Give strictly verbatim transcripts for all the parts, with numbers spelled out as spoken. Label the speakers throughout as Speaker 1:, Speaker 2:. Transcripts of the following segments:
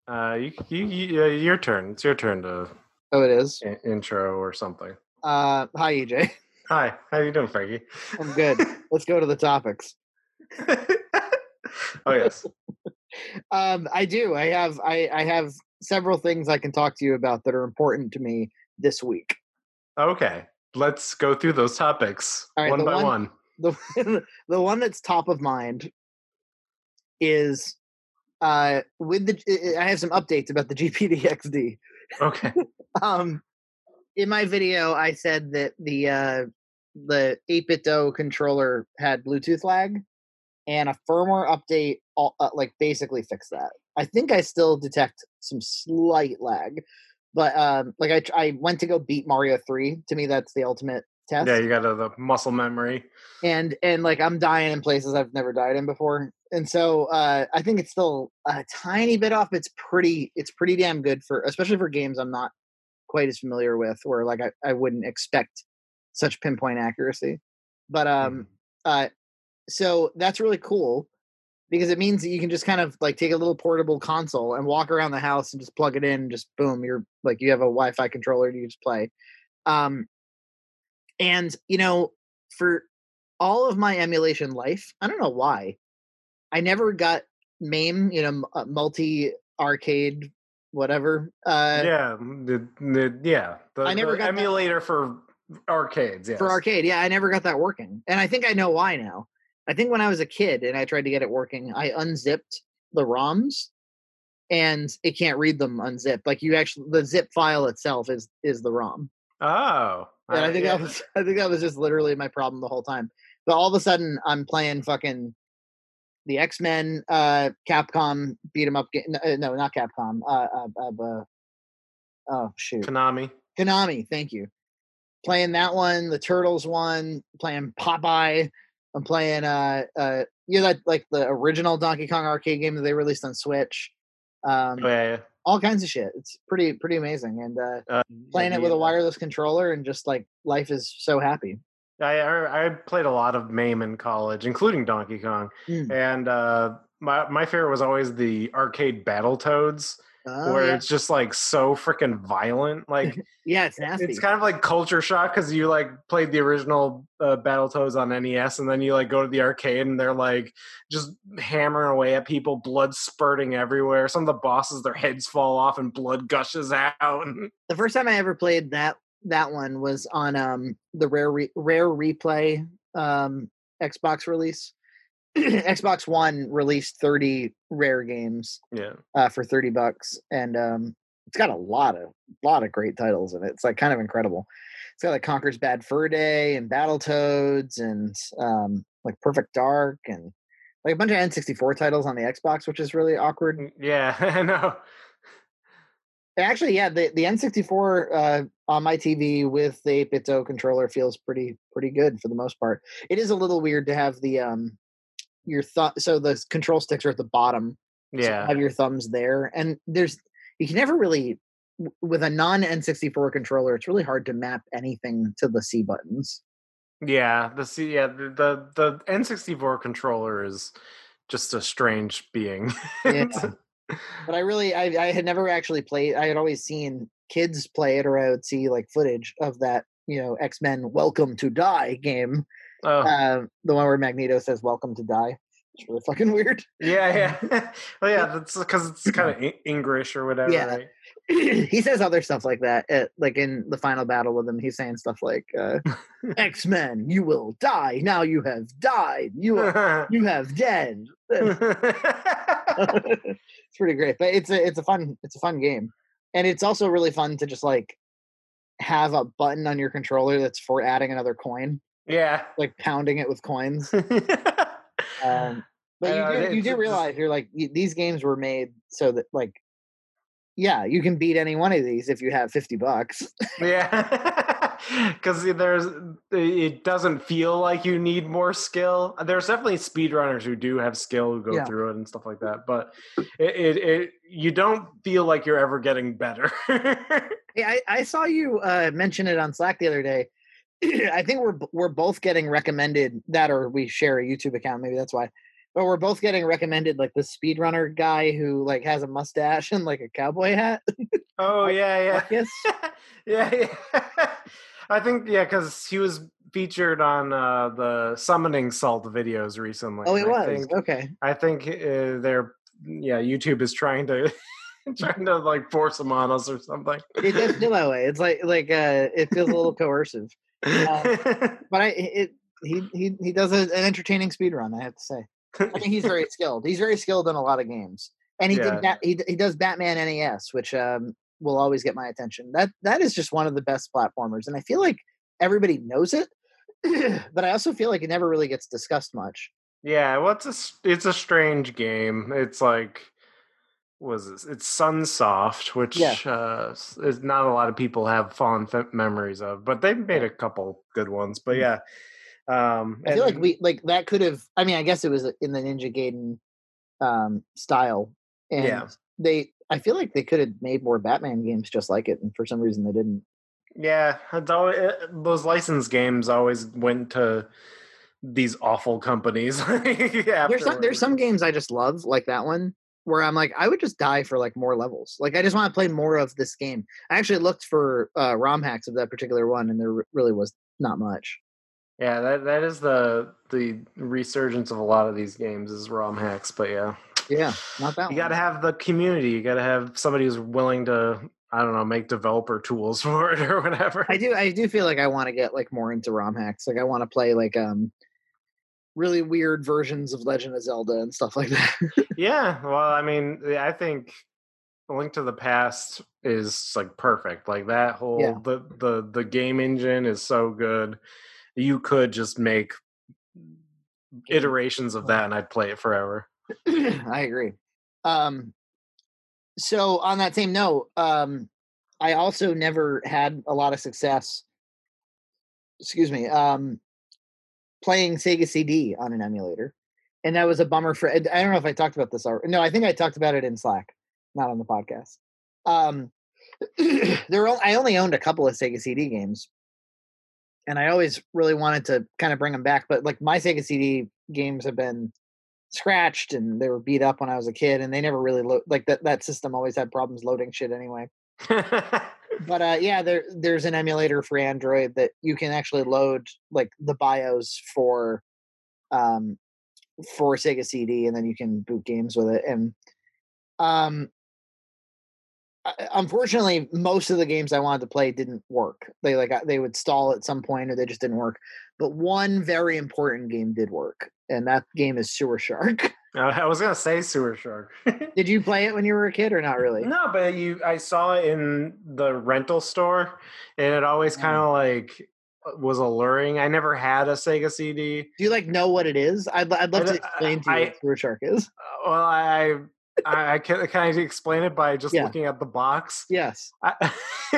Speaker 1: Uh, you, you, you, uh, your turn. It's your turn to
Speaker 2: Oh, it is.
Speaker 1: in- intro or something.
Speaker 2: Uh, hi, E J.
Speaker 1: Hi, how you doing, Frankie?
Speaker 2: I'm good. Let's go to the topics.
Speaker 1: Oh yes.
Speaker 2: Um, I do. I have. I, I have several things I can talk to you about that are important to me this week.
Speaker 1: Okay, let's go through those topics
Speaker 2: All right.
Speaker 1: one
Speaker 2: The
Speaker 1: by
Speaker 2: one.
Speaker 1: one.
Speaker 2: The the one that's top of mind is uh with the. I have some updates about the G P D X D.
Speaker 1: Okay.
Speaker 2: Um, in my video, I said that the uh the eight bit do controller had Bluetooth lag. And a firmware update, all, uh, like basically fixed that. I think I still detect some slight lag, but um, like I I went to go beat Mario three. To me, that's the ultimate test.
Speaker 1: Yeah, you got uh, the muscle memory.
Speaker 2: And and like I'm dying in places I've never died in before, and so uh, I think it's still a tiny bit off. It's pretty it's pretty damn good for, especially for games I'm not quite as familiar with, where like I, I wouldn't expect such pinpoint accuracy. But um,
Speaker 1: Mhm.
Speaker 2: uh, so that's really cool because it means that you can just kind of like take a little portable console and walk around the house and just plug it in and just boom, you're like you have a Wi-Fi controller and you just play. Um, and you know, for all of my emulation life, I don't know why I never got MAME, you know, uh, multi arcade, whatever. Uh,
Speaker 1: Yeah, the, the yeah the
Speaker 2: I never
Speaker 1: the
Speaker 2: got that
Speaker 1: emulator for arcades.
Speaker 2: for
Speaker 1: Yes.
Speaker 2: arcade. Yeah, I never got that working, and I think I know why now. I think when I was a kid and I tried to get it working, I unzipped the ROMs and it can't read them unzipped. Like you actually, the zip file itself is is the ROM.
Speaker 1: Oh,
Speaker 2: And I
Speaker 1: I,
Speaker 2: think
Speaker 1: yeah.
Speaker 2: that was I think that was just literally my problem the whole time. But all of a sudden, I'm playing fucking the X Men, uh, Capcom beat 'em up game. No, no, not Capcom. Uh, uh, uh, uh, oh shoot,
Speaker 1: Konami.
Speaker 2: Konami. Thank you. Playing that one, the Turtles one. Playing Popeye. I'm playing uh uh you know that like the original Donkey Kong arcade game that they released on Switch. Um,
Speaker 1: Oh, yeah, yeah.
Speaker 2: all kinds of shit. It's pretty pretty amazing, and uh,
Speaker 1: Uh, yeah,
Speaker 2: playing it
Speaker 1: the,
Speaker 2: with a
Speaker 1: uh,
Speaker 2: wireless controller and just like life is so happy.
Speaker 1: I, I I played a lot of MAME in college, including Donkey Kong,
Speaker 2: Mm.
Speaker 1: and uh, my my favorite was always the arcade Battletoads,
Speaker 2: Oh
Speaker 1: where
Speaker 2: yeah,
Speaker 1: it's just like so freaking violent. Like
Speaker 2: yeah, it's
Speaker 1: it's
Speaker 2: nasty.
Speaker 1: kind of like culture shock because you like played the original uh, Battletoads on N E S, and then you like go to the arcade and they're like just hammering away at people, blood spurting everywhere. Some of the bosses, their heads fall off and blood gushes out.
Speaker 2: The first time I ever played that that one was on um the rare re- rare replay um Xbox release. Xbox One released thirty rare games
Speaker 1: Yeah.
Speaker 2: uh, for thirty bucks, and um, it's got a lot of lot of great titles in it. It's like kind of incredible. It's got like Conker's Bad Fur Day and Battletoads and um, like Perfect Dark and like a bunch of N sixty-four titles on the Xbox, which is really awkward.
Speaker 1: Yeah, I know.
Speaker 2: Actually, yeah, the, the N sixty-four uh, on my T V with the eight bit do controller feels pretty pretty good for the most part. It is a little weird to have the um your thumb, so the control sticks are at the bottom, so you
Speaker 1: Yeah.
Speaker 2: have your thumbs there, and there's you can never really with a non N sixty-four controller. It's really hard to map anything to the C buttons.
Speaker 1: Yeah, the C, yeah, the, the the N sixty-four controller is just a strange being.
Speaker 2: Yeah, but I really I, I had never actually played. I had always seen kids play it, or I would see like footage of that. You know, X Men Welcome to Die game.
Speaker 1: Oh,
Speaker 2: Uh, the one where Magneto says "Welcome to Die." It's really fucking weird.
Speaker 1: yeah, yeah. Well, yeah, that's because it's kind of English or whatever,
Speaker 2: Yeah,
Speaker 1: right?
Speaker 2: he says other stuff like that. At, like in the final battle with him, he's saying stuff like uh, "X Men, you will die. Now you have died. You are, you have dead." It's pretty great, but it's a it's a fun it's a fun game, and it's also really fun to just like have a button on your controller that's for adding another coin,
Speaker 1: Yeah.
Speaker 2: like pounding it with coins. Um, but
Speaker 1: I
Speaker 2: you
Speaker 1: know,
Speaker 2: do you
Speaker 1: it's
Speaker 2: do
Speaker 1: just
Speaker 2: realize you're like y- these games were made so that like yeah, you can beat any one of these if you have fifty bucks.
Speaker 1: yeah, because there's it doesn't feel like you need more skill. There's definitely speedrunners who do have skill who go
Speaker 2: Yeah.
Speaker 1: through it and stuff like that, but it, it, it you don't feel like you're ever getting better.
Speaker 2: Hey, I, I saw you uh, mention it on Slack the other day. I think we're we're both getting recommended that, or we share a YouTube account. Maybe that's why but we're both getting recommended like the speedrunner guy who like has a mustache and like a cowboy hat.
Speaker 1: Oh yeah,
Speaker 2: Marcus.
Speaker 1: yeah, yeah, yeah. I think yeah, because he was featured on uh, the summoning salt videos recently,
Speaker 2: Oh,
Speaker 1: and
Speaker 2: it
Speaker 1: I
Speaker 2: was
Speaker 1: think
Speaker 2: okay.
Speaker 1: I think uh, they're yeah, YouTube is trying to trying to like force him on us or something.
Speaker 2: It does feel that way. It's like like uh, it feels a little coercive. Um, but I it he he he does a, an entertaining speed run. I have to say. I think he's very skilled. He's very skilled in a lot of games, and he did
Speaker 1: Yeah.
Speaker 2: that. He he does Batman N E S, which um will always get my attention. That that is just one of the best platformers, and I feel like everybody knows it, but I also feel like it never really gets discussed much.
Speaker 1: Yeah, well, it's a s- it's a strange game. It's like was this? It's Sunsoft,
Speaker 2: Yeah,
Speaker 1: which uh, s- is not a lot of people have fond f- memories of, but they've made
Speaker 2: yeah.
Speaker 1: a couple good ones. But
Speaker 2: Mm.
Speaker 1: yeah, um,
Speaker 2: I feel like
Speaker 1: and
Speaker 2: we like that could have. I mean, I guess it was in the Ninja Gaiden um, style, and
Speaker 1: yeah,
Speaker 2: they. I feel like they could have made more Batman games just like it, and for some reason they didn't.
Speaker 1: yeah, it's always, those licensed games always went to these awful companies
Speaker 2: There's some there's
Speaker 1: afterwards.
Speaker 2: some games I just love, like that one, where I'm like, I would just die for like more levels. Like I just want to play more of this game. I actually looked for uh, ROM hacks of that particular one, and there re- really was not much.
Speaker 1: Yeah, that that is the the resurgence of a lot of these games is ROM hacks. But yeah,
Speaker 2: Yeah, not that
Speaker 1: you got
Speaker 2: one.
Speaker 1: to have the community. You got to have somebody who's willing to, I don't know, make developer tools for it or whatever.
Speaker 2: I do I do feel like I want to get like more into ROM hacks. Like I want to play like um really weird versions of Legend of Zelda and stuff like that.
Speaker 1: Yeah, well, I mean, I think A Link to the Past is like perfect. Like that whole
Speaker 2: Yeah.
Speaker 1: the the the game engine is so good. You could just make
Speaker 2: Game.
Speaker 1: iterations of that, and I'd play it forever.
Speaker 2: I agree. Um so on that same note, um I also never had a lot of success, excuse me, um playing Sega C D on an emulator. And that was a bummer for I don't know if I talked about this already. No, I think I talked about it in Slack, not on the podcast. Um there were, I only owned a couple of Sega C D games, and I always really wanted to kind of bring them back, but like my Sega C D games have been scratched and they were beat up when I was a kid, and they never really lo- like that that system always had problems loading shit anyway. But uh yeah, there there's an emulator for Android that you can actually load like the BIOS for um for Sega C D, and then you can boot games with it. And um unfortunately, most of the games I wanted to play didn't work. They like they would stall at some point, or they just didn't work. But one very important game did work, and that game is Sewer Shark.
Speaker 1: I was gonna say Sewer Shark.
Speaker 2: Did you play it when you were a kid, or not really?
Speaker 1: No, but you, I saw it in the rental store, and it always kind
Speaker 2: Um,
Speaker 1: of like was alluring. I never had a Sega C D.
Speaker 2: do you like know what it is? I'd I'd
Speaker 1: I,
Speaker 2: love to
Speaker 1: I,
Speaker 2: explain to you
Speaker 1: I
Speaker 2: what Sewer Shark is.
Speaker 1: well, I, I, I can can I explain it by just
Speaker 2: Yeah.
Speaker 1: looking at the box.
Speaker 2: Yes.
Speaker 1: I,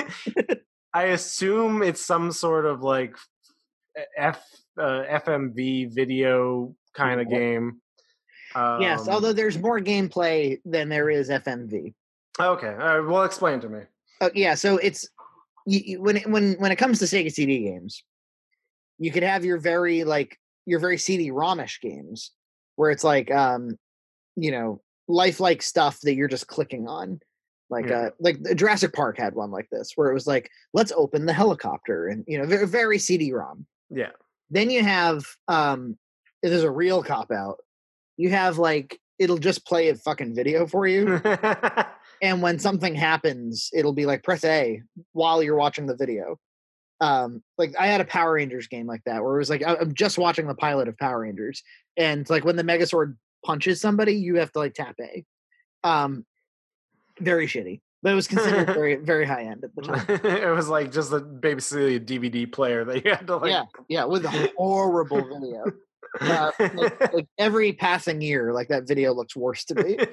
Speaker 1: I assume it's some sort of like F uh, F M V video kind of
Speaker 2: Yeah.
Speaker 1: game.
Speaker 2: Yes.
Speaker 1: Um,
Speaker 2: Although there's more gameplay than there is F M V.
Speaker 1: okay, all right, well, explain to me.
Speaker 2: Uh, yeah. So it's you, you, when it, when when it comes to Sega C D games, you could have your very like your very C D-ROM-ish games where it's like um you know lifelike stuff that you're just clicking on, like
Speaker 1: Yeah.
Speaker 2: uh like Jurassic Park had one like this where it was like let's open the helicopter, and you know very, very C D-ROM.
Speaker 1: Yeah.
Speaker 2: Then you have um there's a real cop out. You have like it'll just play a fucking video for you, and when something happens it'll be like press A while you're watching the video. Um like I had a Power Rangers game like that where it was like I- I'm just watching the pilot of Power Rangers, and like when the Megazord punches somebody you have to like tap A. Um very shitty, but it was considered very very high end at the time.
Speaker 1: It was like just a basically a D V D player that you had to like.
Speaker 2: Yeah, yeah, with a horrible video. Uh, like, like every passing year, like that video looks worse to me.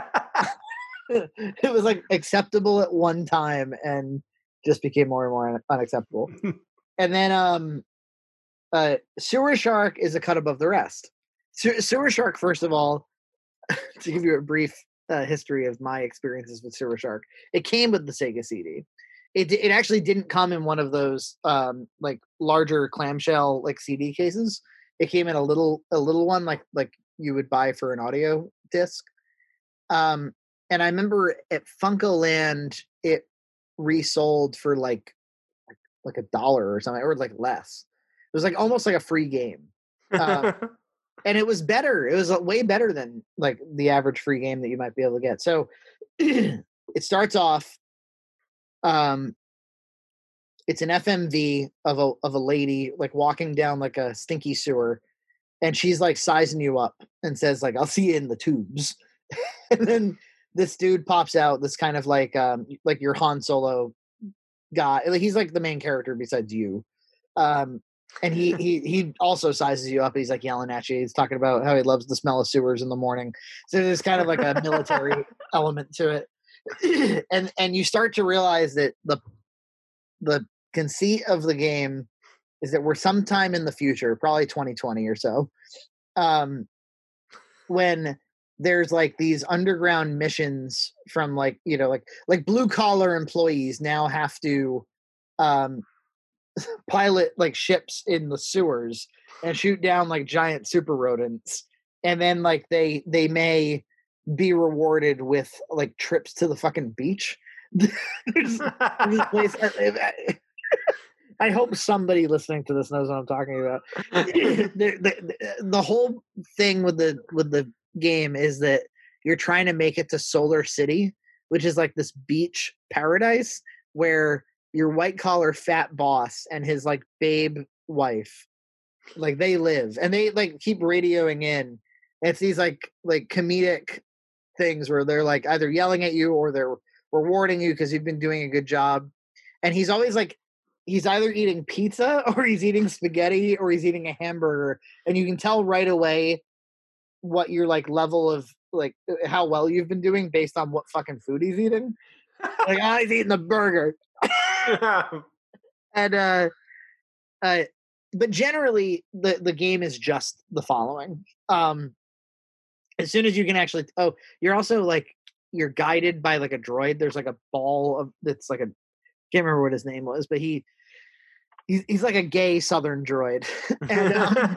Speaker 2: It was like acceptable at one time and just became more and more un- unacceptable. And then um uh Sewer Shark is a cut above the rest. Se- Sewer Shark, first of all, to give you a brief uh, history of my experiences with Sewer Shark, it came with the Sega C D. It it actually didn't come in one of those um like larger clamshell like C D cases. It came in a little a little one like like you would buy for an audio disc. Um, and I remember at FuncoLand, it resold for like like a dollar or something, or like less. It was like almost like a free game. Um, and it was better. It was way better than like the average free game that you might be able to get. So it starts off. Um, it's an F M V of a of a lady like walking down like a stinky sewer, and she's like sizing you up and says like, "I'll see you in the tubes." And then this dude pops out. This kind of like um like your Han Solo guy. Like he's like the main character besides you. Um, and he he he also sizes you up. He's like yelling at you. He's talking about how he loves the smell of sewers in the morning. So there's kind of like a military element to it. and and you start to realize that the the conceit of the game is that we're sometime in the future, probably twenty twenty or so, um, when there's like these underground missions from like you know like like blue collar employees now have to um pilot like ships in the sewers and shoot down like giant super rodents, and then like they they may be rewarded with like trips to the fucking beach. there's, there's a place, I, I hope somebody listening to this knows what I'm talking about. the, the, the whole thing with the with the game is that you're trying to make it to Solar City, which is like this beach paradise where your white collar fat boss and his like babe wife, like they live, and they like keep radioing in. It's these like like comedic things where they're like either yelling at you or they're rewarding you because you've been doing a good job. And he's always like, he's either eating pizza or he's eating spaghetti or he's eating a hamburger, and you can tell right away what your like level of like how well you've been doing based on what fucking food he's eating. Like, oh, he's eating a burger. and uh uh but generally the the game is just the following. Um as soon as you can actually oh you're also like you're guided by like a droid. There's like a ball of that's like a can't remember what his name was, but he he's, he's like a gay southern droid. And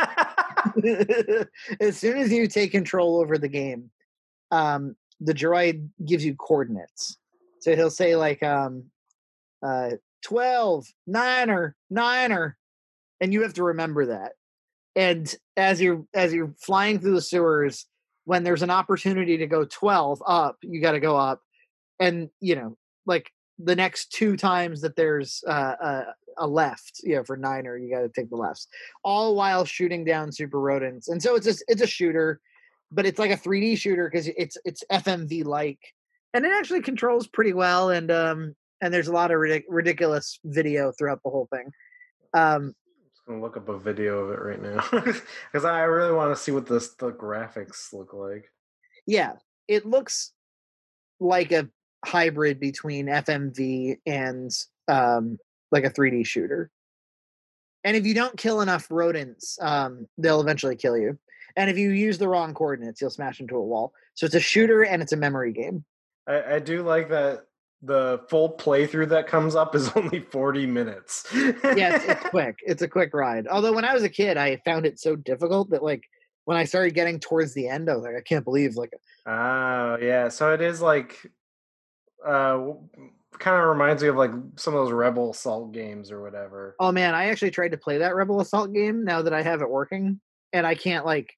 Speaker 2: um, as soon as you take control over the game, um the droid gives you coordinates. So he'll say like um uh twelve, niner, niner, and you have to remember that. And as you're as you're flying through the sewers, when there's an opportunity to go twelve up, you got to go up. And you know, like the next two times that there's uh, a, a left, you know, for niner, you got to take the lefts, all while shooting down super rodents. And so it's a, it's a shooter, but it's like a three D shooter because it's it's F M V like, and it actually controls pretty well. And um and there's a lot of ridic- ridiculous video throughout the whole thing. Um,
Speaker 1: I'm just gonna look up a video of it right now because I really want to see what this the graphics look like.
Speaker 2: Yeah, it looks like a hybrid between F M V and um, like a three D shooter. And if you don't kill enough rodents, um, they'll eventually kill you. And if you use the wrong coordinates, you'll smash into a wall. So it's a shooter and it's a memory game.
Speaker 1: I, I do like that the full playthrough that comes up is only forty minutes.
Speaker 2: Yes, it's quick. It's a quick ride. Although when I was a kid, I found it so difficult that like when I started getting towards the end, I was like, I can't believe like.
Speaker 1: Oh yeah, so it is like, uh, kind of reminds me of like some of those Rebel Assault games or whatever.
Speaker 2: Oh man, I actually tried to play that Rebel Assault game now that I have it working, and I can't like.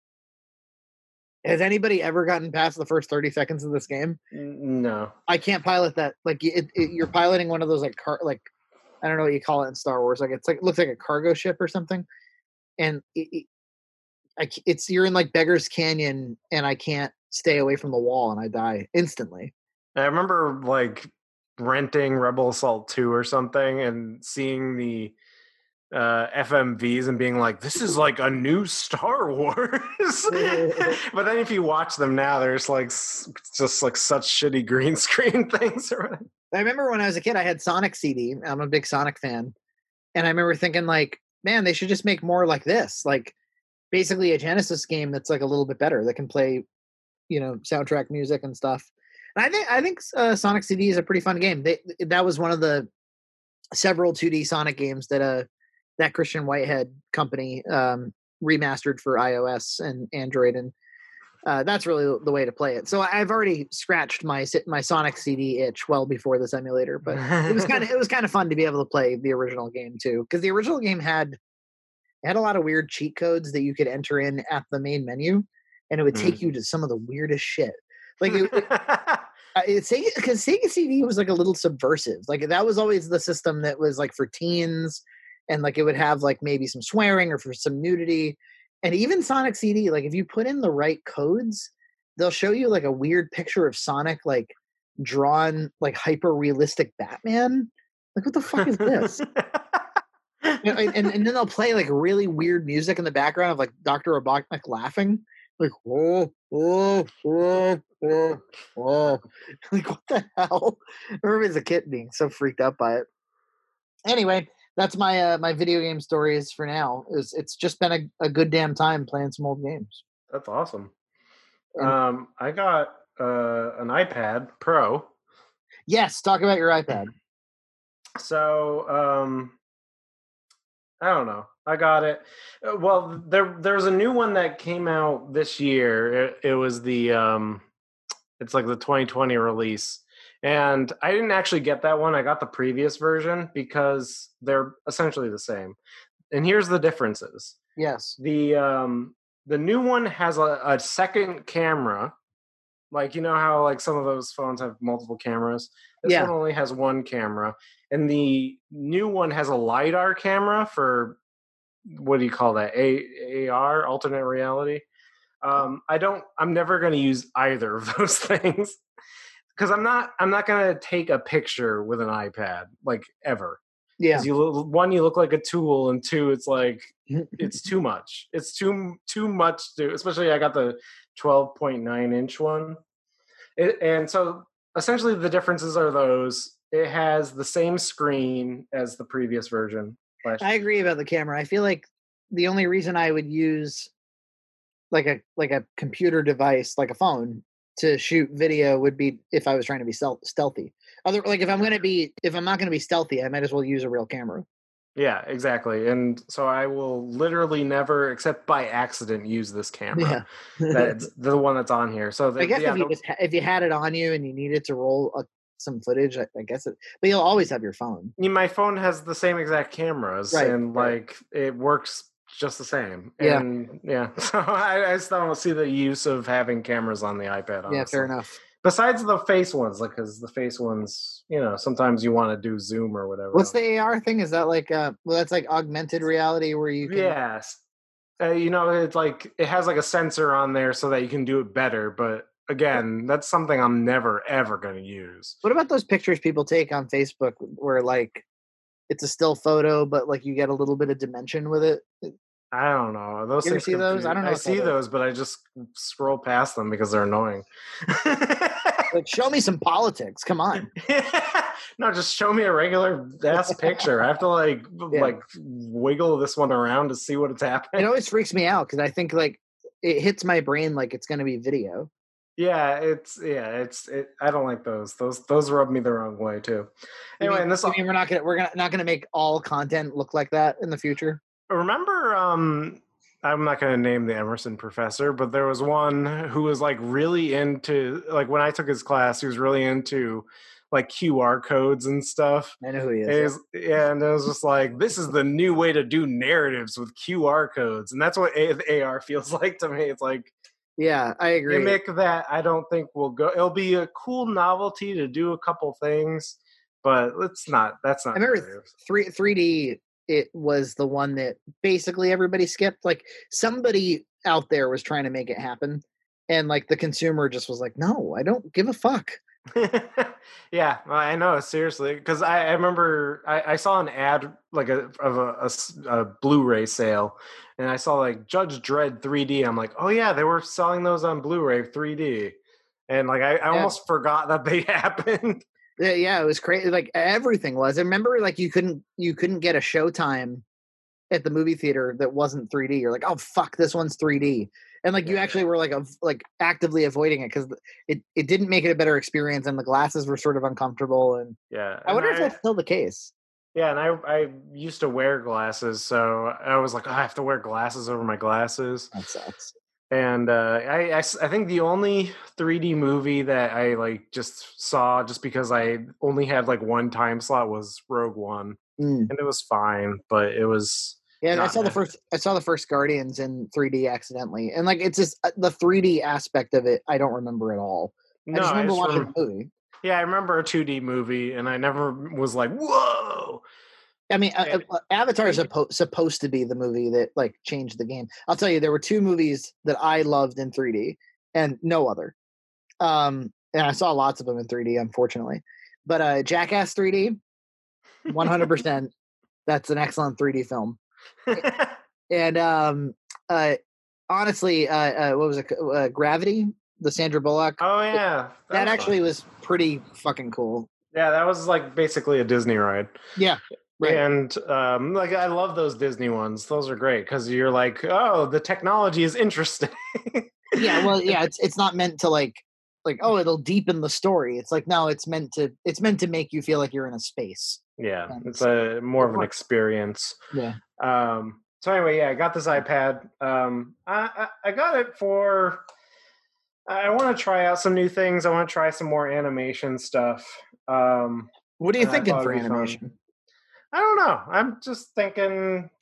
Speaker 2: Has anybody ever gotten past the first thirty seconds of this game?
Speaker 1: No,
Speaker 2: I can't pilot that. Like it, it, you're piloting one of those like car, like I don't know what you call it in Star Wars. Like it's like it looks like a cargo ship or something, and it, it, I, it's you're in like Beggar's Canyon, and I can't stay away from the wall, and I die instantly.
Speaker 1: I remember like renting Rebel Assault two or something and seeing the uh, F M Vs and being like, this is like a new Star Wars. But then if you watch them now, there's like just like such shitty green screen things.
Speaker 2: I remember when I was a kid, I had Sonic C D. I'm a big Sonic fan. And I remember thinking like, man, they should just make more like this. Like basically a Genesis game that's like a little bit better that can play, you know, soundtrack music and stuff. And I think I think uh, Sonic C D is a pretty fun game. They, that was one of the several two D Sonic games that uh that Christian Whitehead company um, remastered for iOS and Android, and Uh, that's really the way to play it. So I've already scratched my my Sonic C D itch well before this emulator, but it was kind of it was kind of fun to be able to play the original game too, because the original game had it had a lot of weird cheat codes that you could enter in at the main menu, and it would
Speaker 1: Mm.
Speaker 2: take you to some of the weirdest shit. Like it, it, uh, it's because Sega C D was like a little subversive. Like that was always the system that was like for teens, and like it would have like maybe some swearing or for some nudity. And even Sonic C D, like if you put in the right codes, they'll show you like a weird picture of Sonic, like drawn like hyper realistic Batman. Like what the fuck is this? You know, and, and and then they'll play like really weird music in the background of like Doctor Robotnik laughing, like whoa, whoa, whoa, whoa, whoa. Like what the hell? I remember as a kid being so freaked out by it. Anyway, that's my uh, my video game stories for now. It's it's just been a, a good damn time playing some old games.
Speaker 1: That's awesome.
Speaker 2: And
Speaker 1: Um, I got uh, an iPad Pro.
Speaker 2: yes, talk about your iPad.
Speaker 1: So um, I don't know. I got it. Uh, Well, there there's a new one that came out this year. It, it was the um, it's like the twenty twenty release. And I didn't actually get that one. I got the previous version because they're essentially the same. And here's the differences.
Speaker 2: Yes.
Speaker 1: The um the new one has a, a second camera. Like you know how like some of those phones have multiple cameras. This
Speaker 2: Yeah.
Speaker 1: one only has one camera. And the new one has a LiDAR camera for what do you call that? A AR, alternate reality. Um, I don't I'm never gonna use either of those things. Because I'm not I'm not gonna take a picture with an iPad like ever.
Speaker 2: Yeah.
Speaker 1: Because you lo- one you look like a tool, and two it's like it's too much. It's too too much to. Especially I got the twelve point nine inch one, it, and so essentially the differences are those. It has the same screen as the previous version. last
Speaker 2: I agree about the camera. I feel like the only reason I would use like a like a computer device like a phone to shoot video would be if I was trying to be stealth- stealthy. Other like if I'm going to be if I'm not going to be stealthy, I might as well use a real camera.
Speaker 1: Yeah, exactly. And so I will literally never, except by accident, use this camera.
Speaker 2: Yeah.
Speaker 1: That's the one that's on here. So the,
Speaker 2: I guess
Speaker 1: yeah,
Speaker 2: if you
Speaker 1: the,
Speaker 2: just ha- if you had it on you and you needed to roll a, some footage, I, I guess it. But you'll always have your phone.
Speaker 1: I mean, my phone has the same exact cameras,
Speaker 2: Right,
Speaker 1: and
Speaker 2: right.
Speaker 1: like it works just the same.
Speaker 2: Yeah.
Speaker 1: And yeah, so I, I just don't see the use of having cameras on the iPad. Honestly.
Speaker 2: Yeah, fair enough.
Speaker 1: Besides the face ones, like because the face ones, you know, sometimes you want to do Zoom or whatever.
Speaker 2: What's the A R thing? Is that like uh well that's like augmented reality where you can
Speaker 1: Yes, uh, you know, it's like it has like a sensor on there so that you can do it better. But again, that's something I'm never ever going to use.
Speaker 2: What about those pictures people take on Facebook where like it's a still photo but like you get a little bit of dimension with it?
Speaker 1: I don't know. Those
Speaker 2: You ever
Speaker 1: things
Speaker 2: see those?
Speaker 1: confuse-
Speaker 2: I don't know
Speaker 1: I
Speaker 2: what
Speaker 1: see
Speaker 2: that is.
Speaker 1: those, but I just scroll past them because they're annoying.
Speaker 2: Like show me some politics. Come on.
Speaker 1: No, just show me a regular ass picture. I have to like
Speaker 2: Yeah.
Speaker 1: like wiggle this one around to see what it's
Speaker 2: It
Speaker 1: happening.
Speaker 2: always freaks me out because I think like it hits my brain like it's going to be video.
Speaker 1: Yeah, it's yeah, it's it, I don't like those. Those those rub me the wrong way too.
Speaker 2: You
Speaker 1: Anyway,
Speaker 2: mean,
Speaker 1: and this
Speaker 2: you mean we're not gonna we're gonna not gonna make all content look like that in the future?
Speaker 1: remember um I'm not going to name the Emerson professor, but there was one who was like really into like when I took his class, he was really into like Q R codes and stuff.
Speaker 2: I know who he is.
Speaker 1: And, it was, yeah, and it was just like this is the new way to do narratives with Q R codes, and that's what A R feels like to me. It's like
Speaker 2: Yeah, I agree.
Speaker 1: gimmick that I don't think will go. It'll be a cool novelty to do a couple things, but it's not. That's not.
Speaker 2: I remember
Speaker 1: narrative.
Speaker 2: three three D. It was the one that basically everybody skipped. Like somebody out there was trying to make it happen, and like the consumer just was like, "No, I don't give a fuck."
Speaker 1: Yeah, I know seriously because I, I remember I, I saw an ad like a of a, a s- a Blu-ray sale, and I saw like Judge Dredd three D. I'm like, oh yeah, they were selling those on Blu-ray three D, and like I, I
Speaker 2: Yeah.
Speaker 1: almost forgot that they happened.
Speaker 2: Yeah, yeah, it was crazy. Like everything was. I remember like you couldn't you couldn't get a Showtime at the movie theater that wasn't three D. You're like, oh fuck, this one's three D, and like you
Speaker 1: Yeah.
Speaker 2: actually were like a, like actively avoiding it because it it didn't make it a better experience, and the glasses were sort of uncomfortable. And
Speaker 1: Yeah,
Speaker 2: I
Speaker 1: and
Speaker 2: wonder if
Speaker 1: I,
Speaker 2: that's still the case.
Speaker 1: yeah, and I I used to wear glasses, so I was like, oh, I have to wear glasses over my glasses.
Speaker 2: That sucks.
Speaker 1: And uh, I, I s- I think the only three D movie that I like just saw just because I only had like one time slot was Rogue One,
Speaker 2: Mm.
Speaker 1: and it was fine, but it was
Speaker 2: Yeah, I
Speaker 1: not.
Speaker 2: saw the
Speaker 1: Ne-
Speaker 2: first. I saw the first Guardians in three D accidentally, and like it's just uh, the three D aspect of it. I don't remember at all. I
Speaker 1: no,
Speaker 2: just
Speaker 1: I
Speaker 2: remember
Speaker 1: just
Speaker 2: watching
Speaker 1: remember.
Speaker 2: the movie.
Speaker 1: Yeah, I remember a two D movie, and I never was like, "Whoa!"
Speaker 2: I mean, uh,
Speaker 1: And,
Speaker 2: uh, Avatar is
Speaker 1: and
Speaker 2: suppo- supposed to be the movie that like changed the game. I'll tell you, there were two movies that I loved in three D, and no other. Um, and I saw lots of them in three D, unfortunately. But uh, Jackass three D, one hundred percent. That's an excellent three D film. And um, uh, honestly, uh, uh, what was it? Uh, Gravity, the Sandra Bullock.
Speaker 1: oh yeah, that
Speaker 2: That
Speaker 1: was fun.
Speaker 2: actually was pretty fucking cool.
Speaker 1: Yeah, that was like basically a Disney ride.
Speaker 2: Yeah, right.
Speaker 1: And um, like I love those Disney ones. Those are great because you're like, oh, the technology is interesting.
Speaker 2: Yeah, well, yeah, it's it's not meant to like like oh, it'll deepen the story. It's like no, it's meant to it's meant to make you feel like you're in a space.
Speaker 1: Yeah,
Speaker 2: And
Speaker 1: it's a more
Speaker 2: it
Speaker 1: of an
Speaker 2: works.
Speaker 1: experience.
Speaker 2: Yeah.
Speaker 1: Um, so anyway, yeah, I got this iPad. Um, I, I I got it for. I want to try out some new things. I want to try some more animation stuff. Um,
Speaker 2: What are you
Speaker 1: and I
Speaker 2: thinking
Speaker 1: thought
Speaker 2: for
Speaker 1: it'd be fun.
Speaker 2: animation?
Speaker 1: I don't know. I'm just thinking.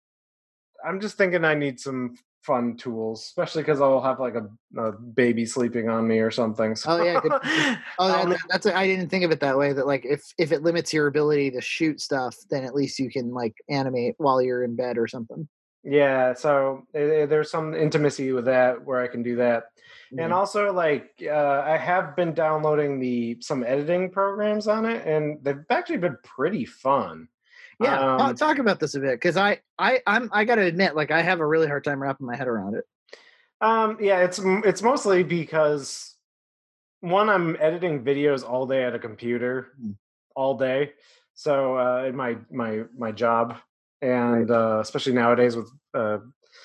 Speaker 1: I'm just thinking I need some fun tools, especially because I'll have like a, a baby sleeping on me or something. So
Speaker 2: Oh yeah, good. good. Oh,
Speaker 1: I'll
Speaker 2: that,
Speaker 1: need,
Speaker 2: that- that's a, I didn't think of it that way. That like if if it limits your ability to shoot stuff, then at least you can like animate while you're in bed or something.
Speaker 1: yeah. So uh, there's some intimacy with that where I can do that, and
Speaker 2: Yeah.
Speaker 1: also like uh, I have been downloading the some editing programs on it, and they've actually been pretty fun.
Speaker 2: Yeah. Talk,
Speaker 1: Um,
Speaker 2: talk about this a bit because I I I'm I got to admit like I have a really hard time wrapping my head around it.
Speaker 1: um, yeah, it's it's mostly because one, I'm editing videos all day at a computer,
Speaker 2: Mm.
Speaker 1: all day. So uh, in my my my job,
Speaker 2: Right.
Speaker 1: and uh, especially nowadays with uh,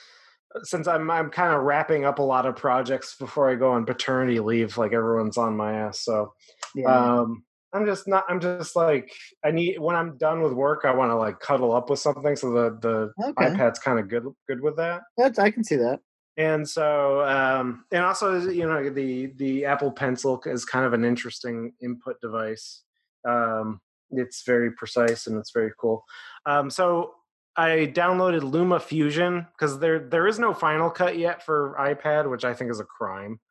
Speaker 1: since I'm I'm kind of wrapping up a lot of projects before I go on paternity leave, like everyone's on my ass. So
Speaker 2: Yeah.
Speaker 1: um, I'm just not. I'm just like I need when I'm done with work, I want to like cuddle up with something. So the the
Speaker 2: Okay.
Speaker 1: iPad's kind of good good with that.
Speaker 2: That's I can see that.
Speaker 1: And so, um, and also, you know, the the Apple Pencil is kind of an interesting input device. Um, it's very precise and it's very cool. Um, so I downloaded Luma Fusion because there there is no Final Cut yet for iPad, which I think is a crime.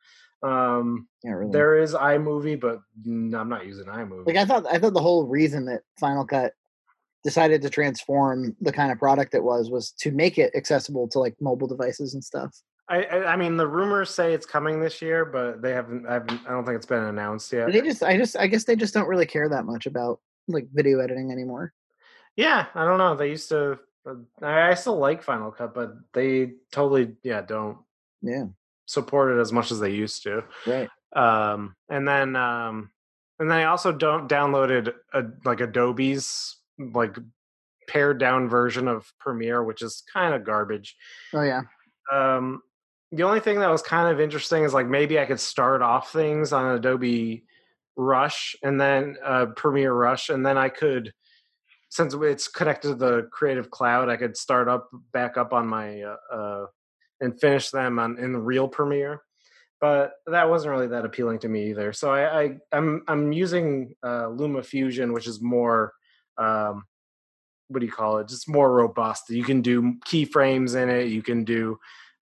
Speaker 1: Um,
Speaker 2: Yeah, really.
Speaker 1: there is iMovie, but n- I'm not using
Speaker 2: Like
Speaker 1: iMovie.
Speaker 2: I thought I thought the whole reason that Final Cut decided to transform the kind of product it was was to make it accessible to like mobile devices and stuff.
Speaker 1: I, I I mean, the rumors say it's coming this year, but they haven't. I haven't. I don't think it's been announced yet.
Speaker 2: They just I just I guess they just don't really care that much about like video editing anymore.
Speaker 1: Yeah, I don't know. They used to. uh, I I still like Final Cut, but they totally, yeah, don't
Speaker 2: Yeah,
Speaker 1: support it as much as they used to.
Speaker 2: right.
Speaker 1: Um, and then, um, and then I also don't downloaded a, like Adobe's like pared down version of Premiere, which is kind of garbage.
Speaker 2: Oh yeah.
Speaker 1: Um, the only thing that was kind of interesting is like maybe I could start off things on Adobe Rush and then uh, Premiere Rush, and then I could since it's connected to the Creative Cloud, I could start up back up on my uh, uh, and finish them on in the real Premiere. But that wasn't really that appealing to me either. So I, I I'm I'm using uh, Luma Fusion, which is more um, what do you call it? Just more robust. You can do keyframes in it. You can do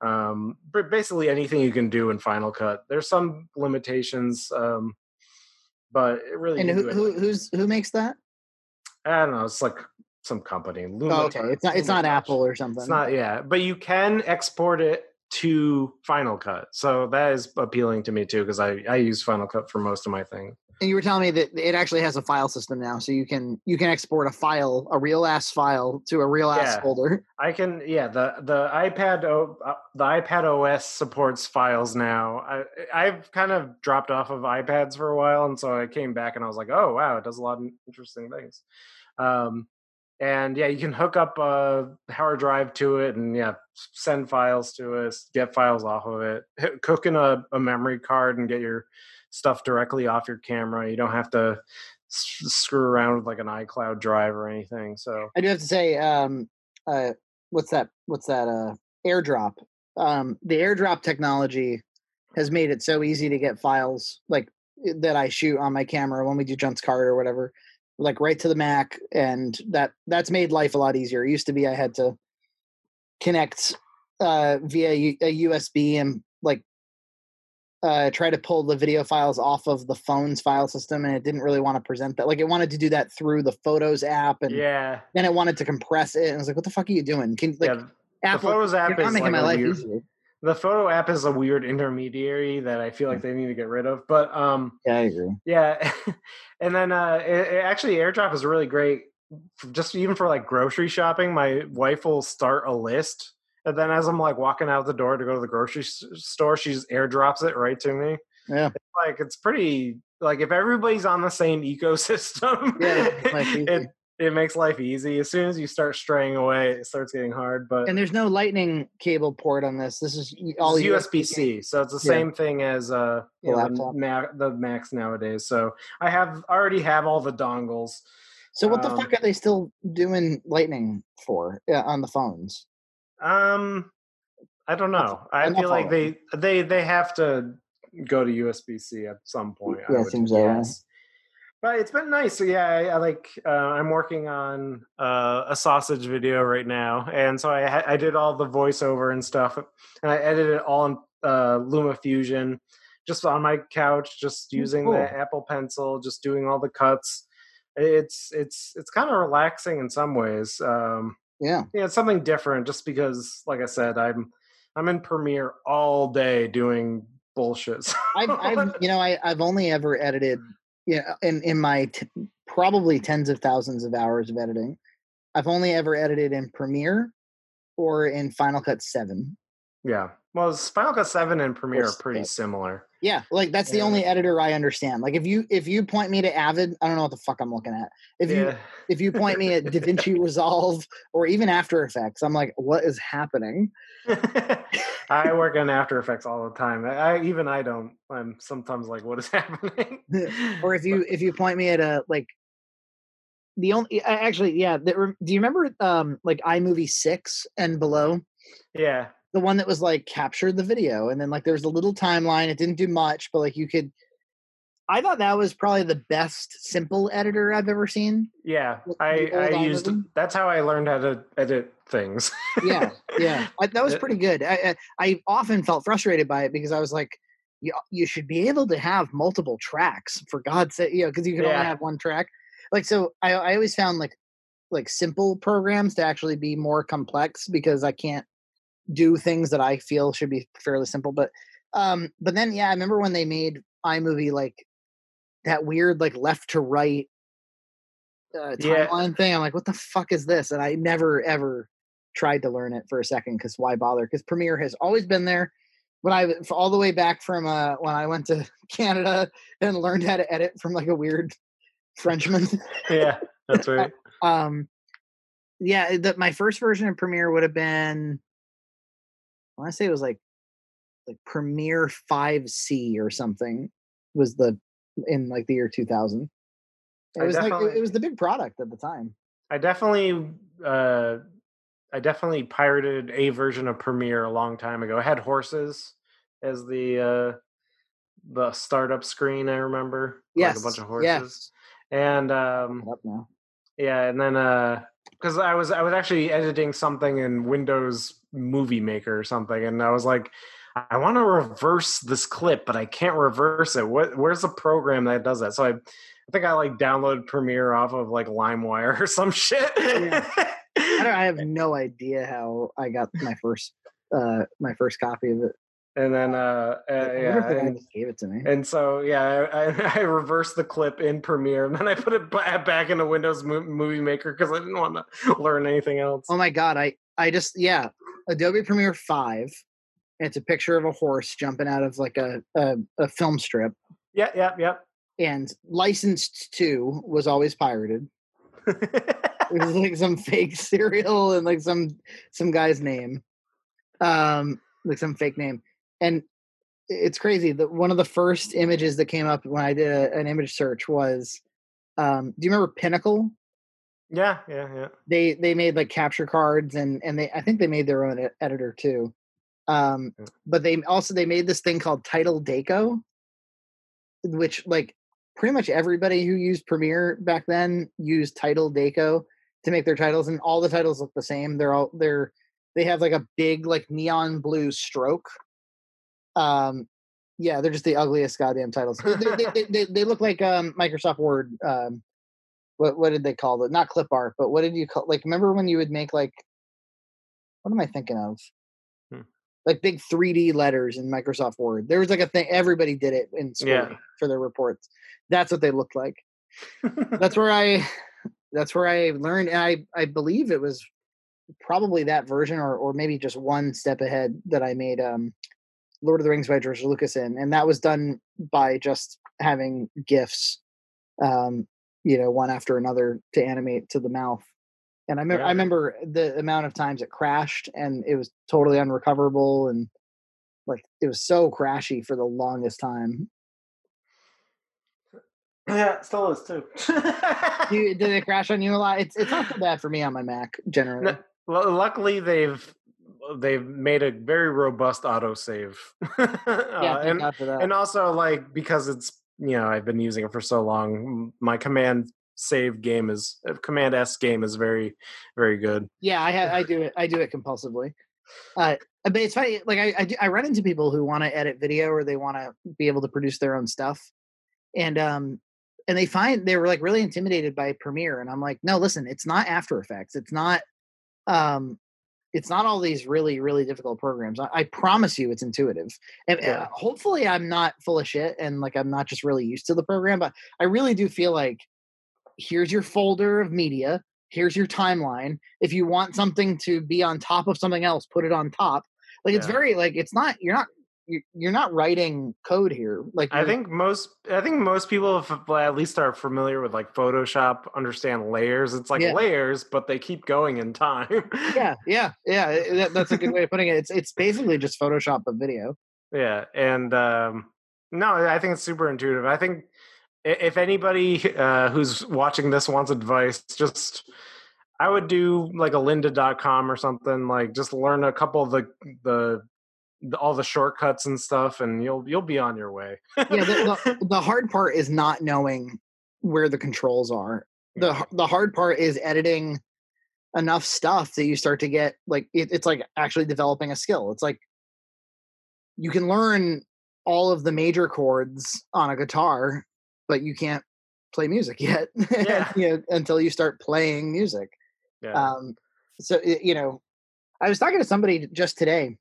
Speaker 1: um, basically anything you can do in Final Cut. There's some limitations, um, but it really
Speaker 2: And
Speaker 1: you can
Speaker 2: who
Speaker 1: do
Speaker 2: who
Speaker 1: anything.
Speaker 2: who's who makes that?
Speaker 1: I don't know. It's like some company,
Speaker 2: Oh,
Speaker 1: Luma,
Speaker 2: okay. It's not it's
Speaker 1: Luma
Speaker 2: not Apple
Speaker 1: Touch.
Speaker 2: or
Speaker 1: It's
Speaker 2: something.
Speaker 1: not, yeah, but you can export it to Final Cut, so that is appealing to me too because I I use Final Cut for most of my thing.
Speaker 2: And you were telling me that it actually has a file system now, so you can you can export a file, a real ass file, to a real ass
Speaker 1: Yeah,
Speaker 2: folder.
Speaker 1: I can. Yeah, the the iPad O, uh, the iPad O S supports files now. I I've kind of dropped off of iPads for a while, and so I came back and I was like, oh wow, it does a lot of interesting things. Um, and yeah, you can hook up a hard drive to it, and yeah, send files to us, get files off of it, cook in a, a memory card, and get your stuff directly off your camera. You don't have to s- screw around with like an iCloud drive or anything. So
Speaker 2: I do have to say, um, uh, what's that? What's that? Uh, AirDrop um, the AirDrop technology has made it so easy to get files like that I shoot on my camera when we do Junt's Card or whatever, like right to the Mac, and that that's made life a lot easier. It used to be I had to connect uh, via U- a U S B and like uh, try to pull the video files off of the phone's file system, and it didn't really want to present that. Like it wanted to do that through the Photos app, and
Speaker 1: Yeah,
Speaker 2: then it wanted to compress it. And I was like, "What the fuck are you doing?" Can like
Speaker 1: yeah. The
Speaker 2: Apple?
Speaker 1: Photos
Speaker 2: You're
Speaker 1: app
Speaker 2: not
Speaker 1: is
Speaker 2: making
Speaker 1: like
Speaker 2: my
Speaker 1: a
Speaker 2: life
Speaker 1: weird.
Speaker 2: easier.
Speaker 1: The photo app is a weird intermediary that I feel like they need to get rid of. But um,
Speaker 2: Yeah, I agree.
Speaker 1: yeah, and then uh, it, it actually AirDrop is really great, for just even for like grocery shopping. My wife will start a list, and then as I'm like walking out the door to go to the grocery s- store, she just AirDrops it right to me.
Speaker 2: Yeah,
Speaker 1: Like it's pretty. Like if everybody's on the same ecosystem,
Speaker 2: yeah, it makes life
Speaker 1: it
Speaker 2: easy.
Speaker 1: it makes life easy. As soon as you start straying away, it starts getting hard. But
Speaker 2: And there's no lightning cable port on this. This is
Speaker 1: this
Speaker 2: all
Speaker 1: is U S B
Speaker 2: U S B.
Speaker 1: C, so it's the
Speaker 2: Yeah,
Speaker 1: same thing as uh
Speaker 2: the
Speaker 1: you know the
Speaker 2: laptop.
Speaker 1: Mac the Macs nowadays. So I have already have all the dongles.
Speaker 2: So what the
Speaker 1: Um,
Speaker 2: fuck are they still doing lightning for uh, on the phones?
Speaker 1: um, I don't know. I
Speaker 2: I'm not
Speaker 1: feel like
Speaker 2: following.
Speaker 1: they they they have to go to U S B C at some point. I
Speaker 2: Yeah, it
Speaker 1: would
Speaker 2: seems that way.
Speaker 1: guess. But it's been nice. So yeah, I, I like. Uh, I'm working on uh, a sausage video right now, and so I I did all the voiceover and stuff, and I edited it all in uh, LumaFusion, just on my couch, just
Speaker 2: Oh,
Speaker 1: using the
Speaker 2: cool.
Speaker 1: Apple Pencil, just doing all the cuts. It's it's it's kind of relaxing in some ways. Um,
Speaker 2: Yeah.
Speaker 1: yeah, it's something different, just because, like I said, I'm I'm in Premiere all day doing bullshit. So
Speaker 2: I've I've you know I I've only ever edited yeah in in my t- probably tens of thousands of hours of editing. I've only ever edited in Premiere or in Final Cut seven.
Speaker 1: yeah, well, Final Cut Seven and
Speaker 2: Or
Speaker 1: Premiere are pretty
Speaker 2: six.
Speaker 1: similar.
Speaker 2: Yeah, like that's the
Speaker 1: Yeah.
Speaker 2: only editor I understand. Like if you if you point me to Avid, I don't know what the fuck I'm looking at. If you
Speaker 1: Yeah.
Speaker 2: if you point me at DaVinci Resolve or even After Effects, I'm like, what is happening?
Speaker 1: I work on After Effects all the time. I, I even I don't. I'm sometimes like, what is happening?
Speaker 2: Or if
Speaker 1: But
Speaker 2: you if you point me at a like the only actually yeah, the, do you remember um like iMovie six and below?
Speaker 1: yeah,
Speaker 2: The one that was like captured the video and then like there was a little timeline. It didn't do much, but like you could I thought that was probably the best simple editor I've ever seen.
Speaker 1: yeah.
Speaker 2: The
Speaker 1: I I
Speaker 2: old
Speaker 1: used
Speaker 2: iMovie.
Speaker 1: that's how I learned how to edit things.
Speaker 2: Yeah, yeah, I, that was
Speaker 1: It-
Speaker 2: pretty good. I, I I often felt frustrated by it because I was like, you you should be able to have multiple tracks for God's sake, you know, because you can only
Speaker 1: yeah,
Speaker 2: have one track. Like so, I I always found like like simple programs to actually be more complex because I can't do things that I feel should be fairly simple. But um, but then yeah, I remember when they made iMovie like that weird like left to right uh,
Speaker 1: yeah,
Speaker 2: timeline thing. I'm like, what the fuck is this? And I never ever tried to learn it for a second because why bother? Because Premiere has always been there. When I all the way back from uh, when I went to Canada and learned how to edit from like a weird Frenchman.
Speaker 1: yeah. That's right.
Speaker 2: um, yeah, the, my first version of Premiere would have been. I want to say it was like like Premiere five C or something. Was the in like the year two thousand. It
Speaker 1: I
Speaker 2: was like it,
Speaker 1: definitely,
Speaker 2: it was the big product at the time.
Speaker 1: I definitely, uh, I definitely pirated a version of Premiere a long time ago. It had horses as the uh, the startup screen. I remember like a bunch
Speaker 2: Yes,
Speaker 1: of horses,
Speaker 2: yes.
Speaker 1: and um,
Speaker 2: Up now.
Speaker 1: yeah, and then uh, because I was I was actually editing something in Windows Movie Maker or something, and I was like, I want to reverse this clip, but I can't reverse it. What? Where's the program that does that? So I, I think I like downloaded Premiere off of like LimeWire or some shit.
Speaker 2: Yeah. I don't. I have no idea how I got my first uh my first copy of it.
Speaker 1: And then uh, uh
Speaker 2: I wonder if
Speaker 1: yeah,
Speaker 2: the guy
Speaker 1: and
Speaker 2: just gave it to me.
Speaker 1: and so yeah, I, I reversed the clip in Premiere, and then I put it back into Windows Movie Maker because I didn't want to learn anything else.
Speaker 2: Oh my god! I I just yeah, Adobe Premiere five. And it's a picture of a horse jumping out of like a a, a film strip.
Speaker 1: Yeah, yeah, yep.
Speaker 2: And Licensed to was always pirated. It was like some fake serial and like some some guy's name, um, like some fake name. And it's crazy that one of the first images that came up when I did a, an image search was, um, do you remember Pinnacle?
Speaker 1: yeah, yeah, yeah.
Speaker 2: They they made like capture cards and and they I think they made their own e- editor too. Um, but they also they made this thing called Title Deco, which like pretty much everybody who used Premiere back then used Title Deco to make their titles, and all the titles look the same. They're all they're they have like a big like neon blue stroke. Um, yeah, they're just the ugliest goddamn titles. they, they, they, they, they look like um, Microsoft Word. Um, what what did they call it? Not clip art, but what did you call? Like, remember when you would make like, what am I thinking of?
Speaker 1: Hmm.
Speaker 2: Like big three D letters in Microsoft Word. There was like a thing. Everybody did it in school
Speaker 1: Yeah.
Speaker 2: for their reports. That's what they looked like. That's where I. That's where I learned, and I I believe it was probably that version, or or maybe just one step ahead that I made. Um, Lord of the Rings by George Lucas in, and that was done by just having GIFs, um, you know, one after another to animate to the mouth. And I, me-
Speaker 1: Yeah.
Speaker 2: I remember the amount of times it crashed and it was totally unrecoverable, and like it was so crashy for the longest time.
Speaker 1: Yeah, it still is too.
Speaker 2: You, did it crash on you a lot? It's it's not so bad for me on my Mac generally.
Speaker 1: No, well, luckily they've they've made a very robust autosave.
Speaker 2: Yeah,
Speaker 1: uh,
Speaker 2: thank
Speaker 1: and
Speaker 2: God for that.
Speaker 1: and also like because it's you know I've been using it for so long, my command save game is uh, command S game is very very good.
Speaker 2: Yeah, I ha- I do it. I do it compulsively. Uh, but it's funny. Like I I, do, I run into people who want to edit video or they want to be able to produce their own stuff, and um and they find they were like really intimidated by Premiere, and I'm like, no, listen, it's not After Effects. It's not um it's not all these really really difficult programs. I, I promise you, it's intuitive, and
Speaker 1: Yeah.
Speaker 2: uh, hopefully, I'm not full of shit and like I'm not just really used to the program. But I really do feel like here's your folder of media. Here's your timeline. If you want something to be on top of something else, put it on top. Like it's
Speaker 1: Yeah.
Speaker 2: very like it's not you're not you're, you're not writing code here. Like
Speaker 1: I
Speaker 2: you're
Speaker 1: think most I think most people if, well, at least are familiar with like Photoshop, understand layers. It's like
Speaker 2: Yeah.
Speaker 1: layers, but they keep going in time.
Speaker 2: yeah, yeah, yeah. eh, That, that's a good way of putting it. It's it's basically just Photoshop of video.
Speaker 1: Yeah, and um, no, I think it's super intuitive. I think i- if anybody uh, who's watching this wants advice, just I would do like a lynda dot com or something. Like just learn a couple of the the, the all the shortcuts and stuff, and you'll you'll be on your way.
Speaker 2: Yeah, the, the the hard part is not knowing where the controls are. The
Speaker 1: Yeah.
Speaker 2: the hard part is editing enough stuff that you start to get like it, it's like actually developing a skill. It's like you can learn all of the major chords on a guitar, but you can't play music yet.
Speaker 1: Yeah.
Speaker 2: you know, until you start playing music.
Speaker 1: Yeah.
Speaker 2: Um, so it, you know, I was talking to somebody just today.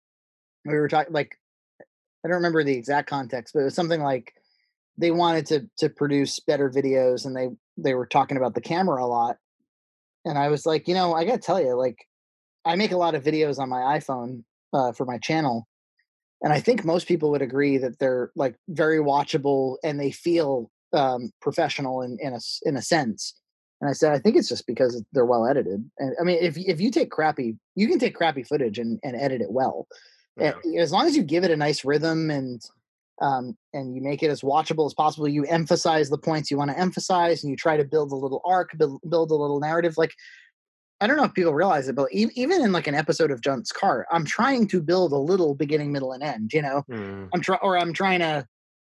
Speaker 2: We were talking like I don't remember the exact context, but it was something like they wanted to to produce better videos, and they they were talking about the camera a lot. And I was like, you know, I got to tell you, like, I make a lot of videos on my iPhone uh, for my channel, and I think most people would agree that they're like very watchable and they feel um, professional in in a s- in a sense. And I said, I think it's just because they're well edited. And I mean, if if you take crappy, you can take crappy footage and, and edit it well.
Speaker 1: Yeah.
Speaker 2: And as long as you give it a nice rhythm and um, and you make it as watchable as possible, you emphasize the points you want to emphasize, and you try to build a little arc, build, build a little narrative. Like I don't know if people realize it, but e- even in like an episode of Junt's Cart, I'm trying to build a little beginning, middle, and end. You know,
Speaker 1: Mm.
Speaker 2: I'm trying, or I'm trying to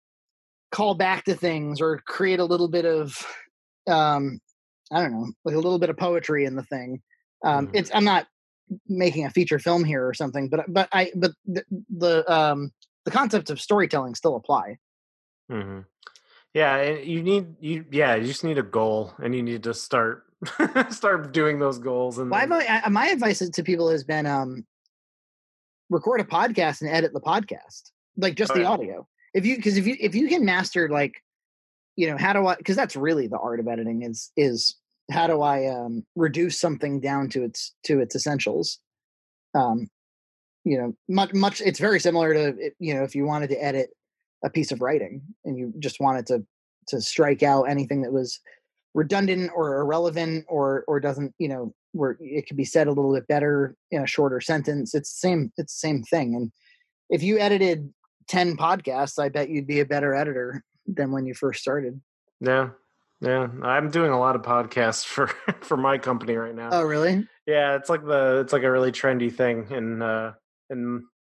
Speaker 2: call back to things or create a little bit of, um, I don't know, like a little bit of poetry in the thing. Um,
Speaker 1: Mm.
Speaker 2: it's I'm not making a feature film here or something, but but I but the, the um the concepts of storytelling still apply.
Speaker 1: Mm-hmm. Yeah, and you need you yeah, you just need a goal, and you need to start start doing those goals. And
Speaker 2: Well,
Speaker 1: then,
Speaker 2: I've, I, my advice to people has been um, record a podcast and edit the podcast, like just
Speaker 1: oh,
Speaker 2: the
Speaker 1: yeah.
Speaker 2: audio. If you because if you if you can master like you know how do I because that's really the art of editing is is how do I um, reduce something down to its to its essentials. Um, you know, much much it's very similar to you know if you wanted to edit a piece of writing and you just wanted to to strike out anything that was redundant or irrelevant or or doesn't you know where it could be said a little bit better in a shorter sentence. It's the same it's the same thing. And if you edited ten podcasts, I bet you'd be a better editor than when you first started.
Speaker 1: Yeah. Yeah. I'm doing a lot of podcasts for for my company right now.
Speaker 2: Oh really?
Speaker 1: Yeah, it's like the it's like a really trendy thing in uh in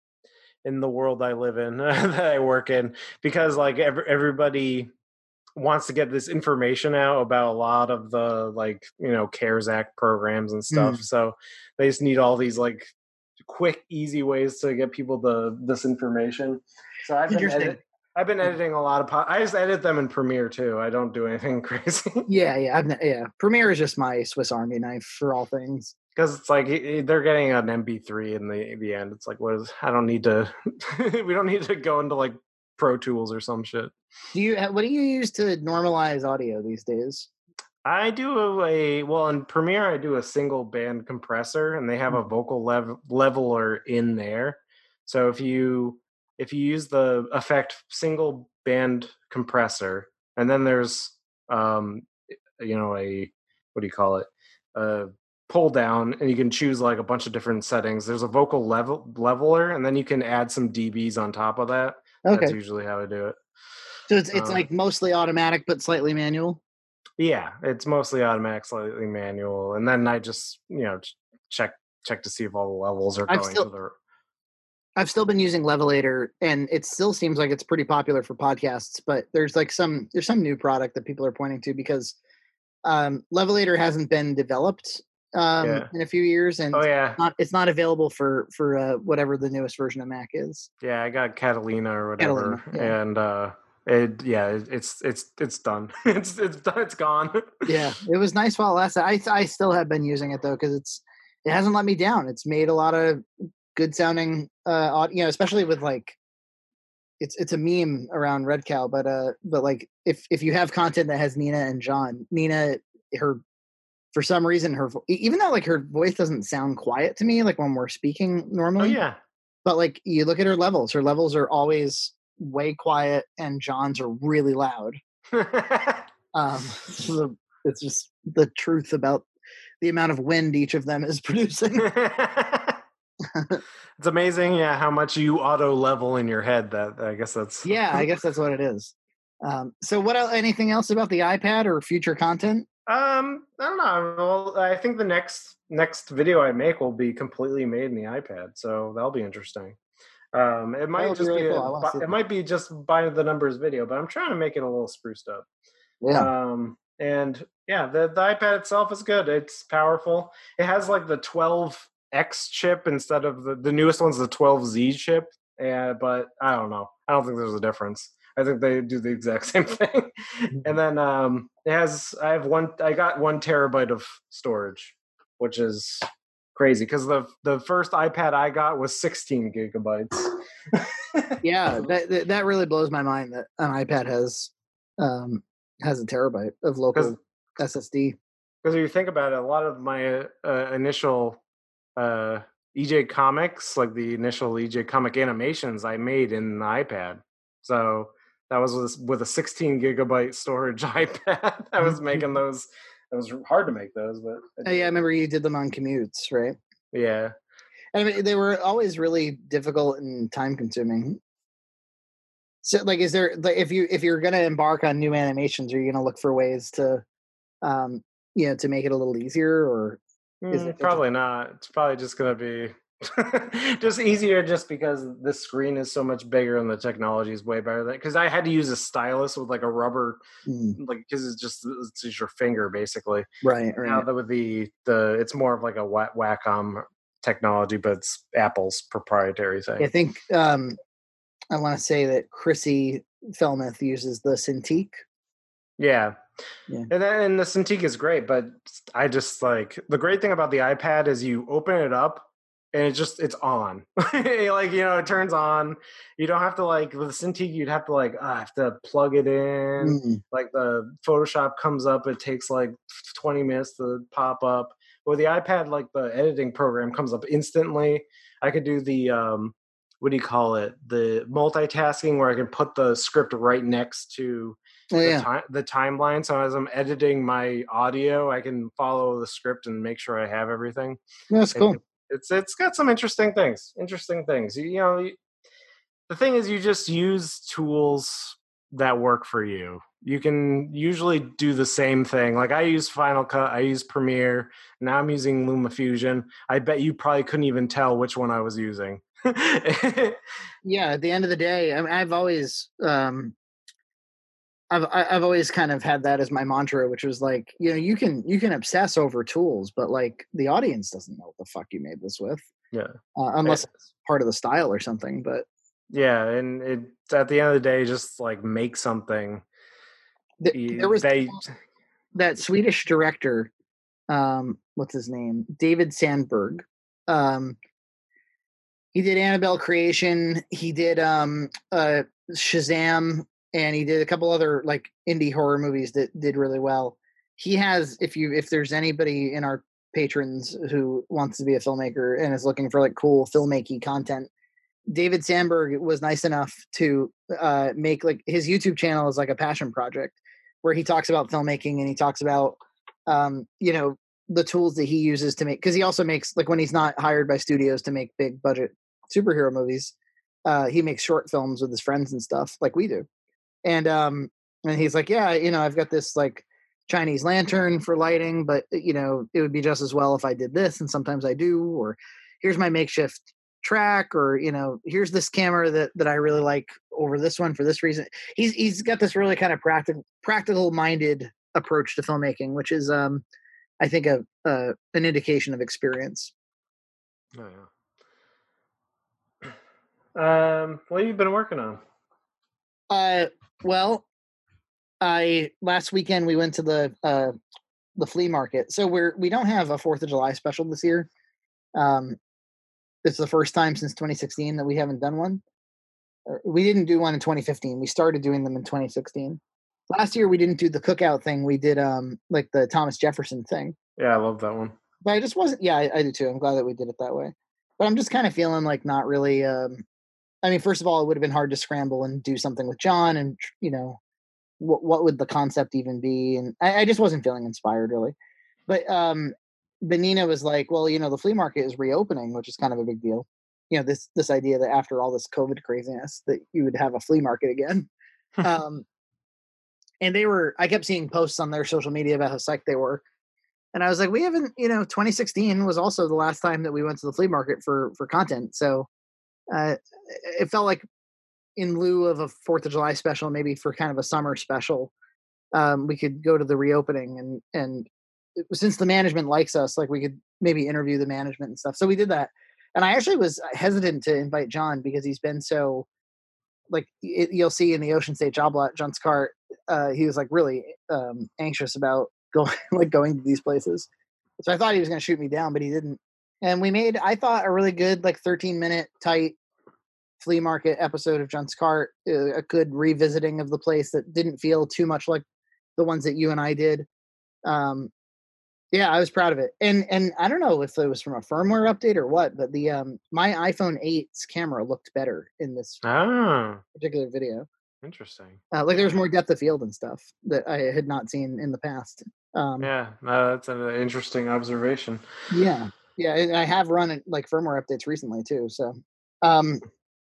Speaker 1: in the world I live in that I work in, because like every, everybody wants to get this information out about a lot of the like, you know, CARES Act programs and stuff.
Speaker 2: Mm.
Speaker 1: So they just need all these like quick, easy ways to get people the this information. So I've been
Speaker 2: Interesting.
Speaker 1: edit- I've been editing a lot of po- I just edit them in Premiere too. I don't do anything crazy.
Speaker 2: Yeah, yeah, I've, yeah. Premiere is just my Swiss Army knife for all things.
Speaker 1: Because it's like they're getting an M P three in the the end. It's like, what is? I don't need to. We don't need to go into like Pro Tools or some shit.
Speaker 2: Do you? What do you use to normalize audio these days?
Speaker 1: I do a well in Premiere. I do a single band compressor, and they have a vocal lev- leveler in there. So if you if you use the effect single band compressor, and then there's um you know a what do you call it a pull down, and you can choose like a bunch of different settings. There's a vocal level leveler, and then you can add some dBs on top of that.
Speaker 2: Okay.
Speaker 1: That's usually how I do it.
Speaker 2: So it's it's
Speaker 1: Um,
Speaker 2: like mostly automatic but slightly manual.
Speaker 1: Yeah, it's mostly automatic, slightly manual, and then I just you know check check to see if all the levels are
Speaker 2: I've
Speaker 1: going
Speaker 2: still-
Speaker 1: to the.
Speaker 2: I've still been using Levelator, and it still seems like it's pretty popular for podcasts. But there's like some there's some new product that people are pointing to because um, Levelator hasn't been developed um,
Speaker 1: Yeah.
Speaker 2: in a few years, and
Speaker 1: Oh yeah,
Speaker 2: not it's not available for for uh, whatever the newest version of Mac is.
Speaker 1: yeah. I got Catalina or whatever,
Speaker 2: Catalina, yeah.
Speaker 1: and uh, it yeah, it, it's it's it's done. it's it's done. It's gone.
Speaker 2: Yeah, it was nice while it lasted. I I still have been using it though because it's it hasn't let me down. It's made a lot of good sounding uh audio, you know, especially with like it's it's a meme around Red Cow, but uh but like if if you have content that has Nina and John, Nina her for some reason her vo- even though like her voice doesn't sound quiet to me like when we're speaking
Speaker 1: Oh
Speaker 2: normally,
Speaker 1: yeah.
Speaker 2: but like you look at her levels, her levels are always way quiet and John's are really loud. Um, so it's just the truth about the amount of wind each of them is producing.
Speaker 1: It's amazing, yeah, how much you auto level in your head. That I guess that's
Speaker 2: Yeah, I guess that's what it is. Um, so, what el- anything else about the iPad or future content?
Speaker 1: Um, I don't know. Well, I think the next next video I make will be completely made in the iPad, so that'll be interesting. Um, it might
Speaker 2: That'll be
Speaker 1: just
Speaker 2: really
Speaker 1: be
Speaker 2: cool.
Speaker 1: a,
Speaker 2: I wanna
Speaker 1: bu-
Speaker 2: see
Speaker 1: it
Speaker 2: that.
Speaker 1: might be just by the numbers video, but I'm trying to make it a little spruced up.
Speaker 2: Yeah,
Speaker 1: Um, and yeah, the the iPad itself is good. It's powerful. It has like the twelve X chip instead of the the newest one's the twelve Z chip. Yeah, but I don't know. I don't think there's a difference. I think they do the exact same thing. And then um, it has I have one. I got one terabyte of storage, which is crazy because the the first iPad I got was sixteen gigabytes.
Speaker 2: yeah, that, that that really blows my mind that an iPad has um, has a terabyte of local S S D.
Speaker 1: Because if you think about it, a lot of my uh, initial uh, E J comics, like the initial E J comic animations, I made in the iPad. So that was with, with a sixteen gigabyte storage iPad. I was making those. It was hard to make those, but
Speaker 2: Oh, yeah, I remember you did them on commutes, right?
Speaker 1: yeah.
Speaker 2: And I mean, they were always really difficult and time consuming. So, like, is there like if you if you're going to embark on new animations, are you going to look for ways to, um, you know, to make it a little easier, or is
Speaker 1: Mm,
Speaker 2: it
Speaker 1: probably not. It's probably just gonna be just easier, just because the screen is so much bigger and the technology is way better. Because I had to use a stylus with like a rubber,
Speaker 2: Mm,
Speaker 1: like because it's just it's just your finger basically.
Speaker 2: right,
Speaker 1: Now
Speaker 2: right?
Speaker 1: that with the the it's more of like a Wa- Wacom technology, but it's Apple's proprietary thing.
Speaker 2: I think um, I want to say that Chrissy Felmuth uses the Cintiq.
Speaker 1: Yeah.
Speaker 2: Yeah.
Speaker 1: And then and the Cintiq is great, but I just like the great thing about the iPad is you open it up and it just it's on. Like, you know, it turns on. You don't have to like with the Cintiq, you'd have to like uh, have to plug it in.
Speaker 2: Mm,
Speaker 1: Like the Photoshop comes up, it takes like twenty minutes to pop up. With the iPad, like the editing program comes up instantly. I could do the um what do you call it? The multitasking where I can put the script right next to
Speaker 2: oh
Speaker 1: the
Speaker 2: yeah,
Speaker 1: time the timeline. So as I'm editing my audio, I can follow the script and make sure I have everything.
Speaker 2: that's
Speaker 1: It,
Speaker 2: cool.
Speaker 1: it's it's got some interesting things. Interesting things. You, you know, you, the thing is, you just use tools that work for you. You can usually do the same thing. Like I use Final Cut, I use Premiere. Now I'm using LumaFusion. I bet you probably couldn't even tell which one I was using.
Speaker 2: Yeah, at the end of the day, I mean, I've always um I've I- I've always kind of had that as my mantra, which was like, you know, you can you can obsess over tools, but like the audience doesn't know what the fuck you made this with,
Speaker 1: Yeah.
Speaker 2: uh, unless it's part of the style or something. But
Speaker 1: Yeah, and it at the end of the day, just like make something.
Speaker 2: th- there was
Speaker 1: They
Speaker 2: that Swedish director, um, what's his name, David Sandberg. Um, he did Annabelle Creation. He did um, uh, Shazam, and he did a couple other like indie horror movies that did really well. He has, if you if there's anybody in our patrons who wants to be a filmmaker and is looking for like cool filmmaking content, David Sandberg was nice enough to uh, make like his YouTube channel is like a passion project where he talks about filmmaking and he talks about um, you know the tools that he uses to make, because he also makes like when he's not hired by studios to make big budget superhero movies, uh, he makes short films with his friends and stuff like we do. And um, and he's like, yeah, you know, I've got this like Chinese lantern for lighting, but you know, it would be just as well if I did this, and sometimes I do. Or here's my makeshift track, or you know, here's this camera that that I really like over this one for this reason. He's he's got this really kind of practical practical minded approach to filmmaking, which is um, I think a, a an indication of experience.
Speaker 1: Oh, yeah. Um, what have you been working on?
Speaker 2: Uh, well, I last weekend we went to the uh, the flea market. So we're we don't have a Fourth of July special this year. Um, it's the first time since twenty sixteen that we haven't done one. We didn't do one in twenty fifteen. We started doing them in twenty sixteen. Last year we didn't do the cookout thing. We did um like the Thomas Jefferson thing.
Speaker 1: Yeah, I love that one.
Speaker 2: But I just wasn't. Yeah, I, I do too. I'm glad that we did it that way. But I'm just kind of feeling like not really. Um, I mean, first of all, it would have been hard to scramble and do something with John, and you know, what what would the concept even be? And I, I just wasn't feeling inspired really. But um, Benina was like, well, you know, the flea market is reopening, which is kind of a big deal. You know, this this idea that after all this COVID craziness, that you would have a flea market again. um, and they were, I kept seeing posts on their social media about how psyched they were. And I was like, we haven't, you know, twenty sixteen was also the last time that we went to the flea market for for content. So uh, it felt like in lieu of a Fourth of July special, maybe for kind of a summer special, um, we could go to the reopening and and since the management likes us, like we could maybe interview the management and stuff. So we did that. And I actually was hesitant to invite John because he's been so like it, you'll see in the Ocean State job lot, John Scart, uh, he was like really um, anxious about going like going to these places. So I thought he was going to shoot me down, but he didn't. And we made, I thought, a really good like thirteen minute tight flea market episode of John Scart, uh, a good revisiting of the place that didn't feel too much like the ones that you and I did. Um, yeah, I was proud of it. And and I don't know if it was from a firmware update or what, but the um my iPhone eight's camera looked better in this
Speaker 1: Oh,
Speaker 2: particular video.
Speaker 1: interesting.
Speaker 2: Uh, like there was more depth of field and stuff that I had not seen in the past. Um,
Speaker 1: Yeah, no, that's an interesting observation.
Speaker 2: yeah, yeah, and I have run it like firmware updates recently too. So, um,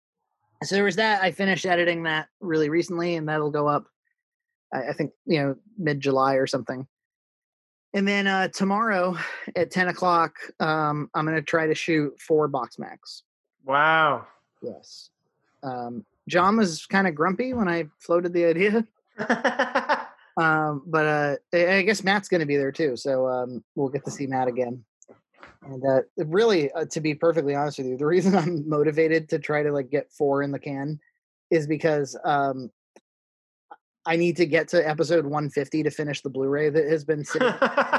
Speaker 2: so there was that. I finished editing that really recently, and that'll go up. I, I think you know mid July or something. And then uh, tomorrow at ten o'clock, um, I'm going to try to shoot four box max.
Speaker 1: Wow.
Speaker 2: Yes. Um, John was kind of grumpy when I floated the idea. um, but uh, I guess Matt's going to be there too. So um, we'll get to see Matt again. And uh, really, uh, to be perfectly honest with you, the reason I'm motivated to try to like get four in the can is because um, I need to get to episode one fifty to finish the Blu-ray that has been sitting.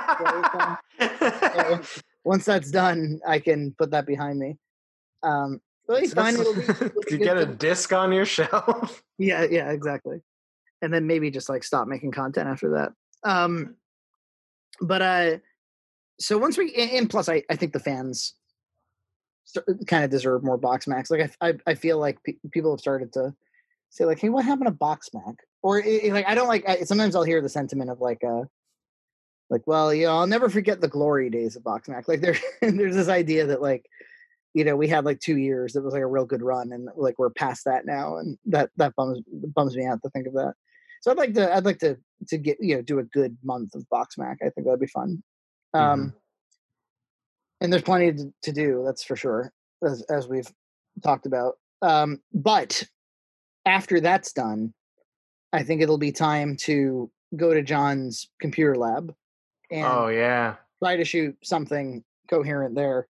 Speaker 2: So once that's done, I can put that behind me. Um, it'll be fun. It'll be, it'll be
Speaker 1: you
Speaker 2: good
Speaker 1: get a
Speaker 2: to,
Speaker 1: disc on your shelf.
Speaker 2: yeah, yeah, exactly. And then maybe just like stop making content after that. Um, but uh, so once we, and plus, I, I think the fans kind of deserve more Box Max. Like I, I, I feel like pe- people have started to say like, hey, what happened to Box Max? Or it, like I don't like. I, sometimes I'll hear the sentiment of like, uh, like, well, you know, I'll never forget the glory days of Box Max. Like there, there's this idea that like, you know, we had like two years that was like a real good run, and like we're past that now, and that that bums bums me out to think of that. So I'd like to I'd like to to get you know do a good month of Box Mac. I think that'd be fun. Um,
Speaker 1: Mm-hmm.
Speaker 2: and there's plenty to, to do, that's for sure. As as we've talked about. Um, but after that's done, I think it'll be time to go to John's computer lab and
Speaker 1: Oh yeah.
Speaker 2: try to shoot something coherent there.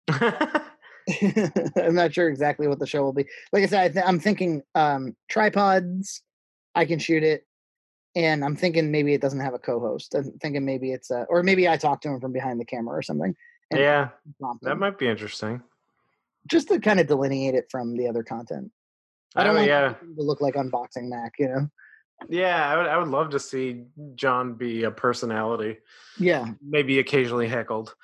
Speaker 2: I'm not sure exactly what the show will be. Like I said, I th- I'm thinking um, tripods. I can shoot it, and I'm thinking maybe it doesn't have a co-host. I'm thinking maybe it's a, or maybe I talk to him from behind the camera or something. And
Speaker 1: Yeah,
Speaker 2: prompt
Speaker 1: that
Speaker 2: him,
Speaker 1: might be interesting.
Speaker 2: just to kind of delineate it from the other content. I
Speaker 1: I
Speaker 2: don't
Speaker 1: would,
Speaker 2: want
Speaker 1: yeah,
Speaker 2: everything to look like Unboxing Mac, you know?
Speaker 1: yeah. I would, I would love to see John be a personality.
Speaker 2: Yeah,
Speaker 1: Maybe occasionally heckled.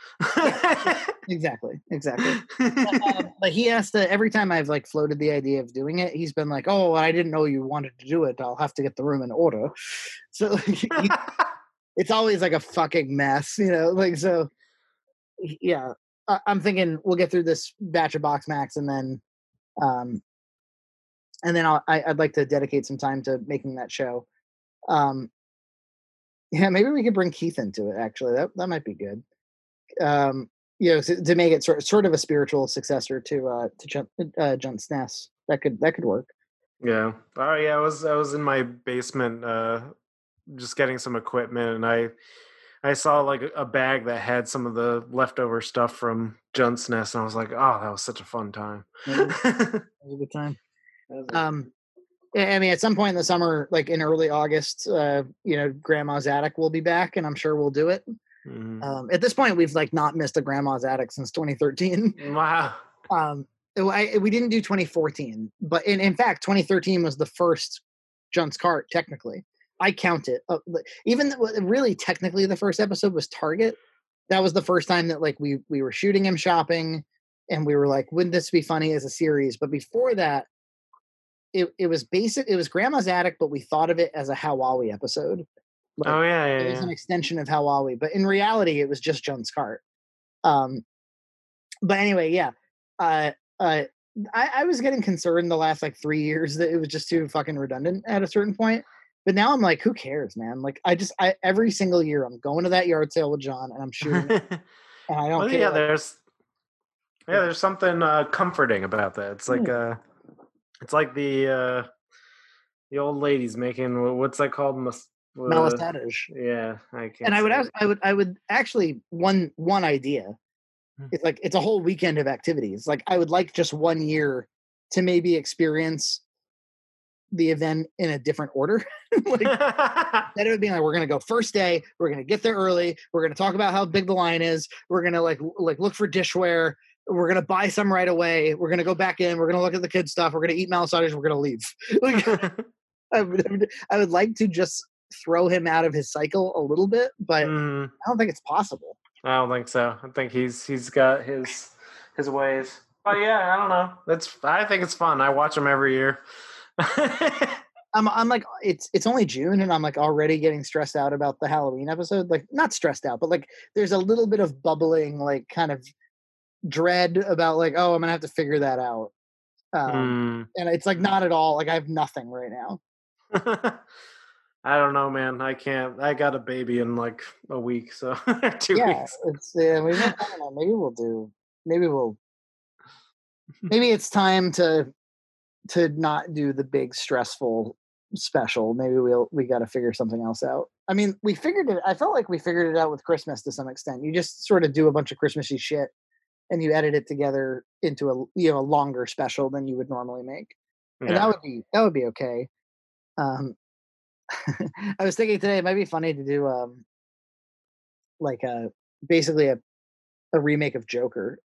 Speaker 2: exactly, exactly. But, um, but he has to, every time I've like floated the idea of doing it, he's been like, "Oh, I didn't know you wanted to do it. I'll have to get the room in order." So he, it's always like a fucking mess, you know? Like, so yeah, I, I'm thinking we'll get through this batch of Box Max and then, um, and then I'll, I, I'd like to dedicate some time to making that show. Um, yeah, maybe we could bring Keith into it. Actually, that that might be good. Um, you know, to, to make it sort sort of a spiritual successor to uh to Jump uh, Jump S N E S. That could that could work.
Speaker 1: Yeah. Oh yeah. I was I was in my basement, uh, just getting some equipment, and I I saw like a bag that had some of the leftover stuff from Junt's Nest, and I was like, oh, that was such a fun time.
Speaker 2: That was a good time. Um, I I mean, at some point in the summer, like in early August, uh, you know, Grandma's Attic will be back, and I'm sure we'll do it.
Speaker 1: Mhm.
Speaker 2: Um, at this point, we've like not missed a Grandma's Attic since twenty thirteen.
Speaker 1: Wow.
Speaker 2: Um, I, we didn't do twenty fourteen, but in, in fact, twenty thirteen was the first Junt's Cart. Technically, I count it. Uh, even though, really, technically, the first episode was Target. That was the first time that like we we were shooting him shopping, and we were like, wouldn't this be funny as a series? But before that, it it was basic. It was Grandma's Attic, but we thought of it as a Hawaii episode. Like
Speaker 1: Oh yeah,
Speaker 2: it
Speaker 1: yeah,
Speaker 2: was an
Speaker 1: yeah.
Speaker 2: extension of Hawaii, but in reality, it was just Junt's Cart. Um, but anyway, yeah. Uh, uh, I, I was getting concerned the last like three years that it was just too fucking redundant at a certain point. But now I'm like, who cares, man? Like, I just, I every single year I'm going to that yard sale with John and I'm shooting, and I don't
Speaker 1: Well,
Speaker 2: care.
Speaker 1: yeah,
Speaker 2: Like,
Speaker 1: there's yeah, there's something uh, comforting about that. It's like uh, it's like the uh, the old ladies making what's that called? Mus- uh,
Speaker 2: Malasadash.
Speaker 1: yeah, I
Speaker 2: And
Speaker 1: can't
Speaker 2: I would,
Speaker 1: say
Speaker 2: ask,
Speaker 1: it.
Speaker 2: I would, I would actually one one idea. It's like it's a whole weekend of activities. Like I would like just one year to maybe experience the event in a different order. Like instead of it being like we're gonna go first day, we're gonna get there early, we're gonna talk about how big the line is, we're gonna like like look for dishware, we're gonna buy some right away, we're gonna go back in, we're gonna look at the kids stuff, we're gonna eat malasage, we're gonna leave. Like I would, I would like to just throw him out of his cycle a little bit, but
Speaker 1: Mhm.
Speaker 2: I don't think it's possible.
Speaker 1: I don't think so. I think he's he's got his his ways. But yeah, I don't know. That's I think it's fun. I watch him every year.
Speaker 2: I'm I'm like it's it's only June and I'm like already getting stressed out about the Halloween episode. Like not stressed out, but like there's a little bit of bubbling like kind of dread about like, oh, I'm gonna have to figure that out. Um,
Speaker 1: Hmm.
Speaker 2: and it's like not at all. Like I have nothing right now.
Speaker 1: I don't know, man. I can't. I got a baby in like a week, so two
Speaker 2: Yeah,
Speaker 1: weeks.
Speaker 2: it's uh, we may, I don't know. Maybe we'll do. Maybe we'll. Maybe it's time to to not do the big stressful special. Maybe we'll we got to figure something else out. I mean, we figured it. I felt like we figured it out with Christmas to some extent. You just sort of do a bunch of Christmassy shit and you edit it together into a you know a longer special than you would normally make, and that
Speaker 1: Yeah.
Speaker 2: would be that would be okay. Um, I was thinking today it might be funny to do um like a basically a, a remake of Joker.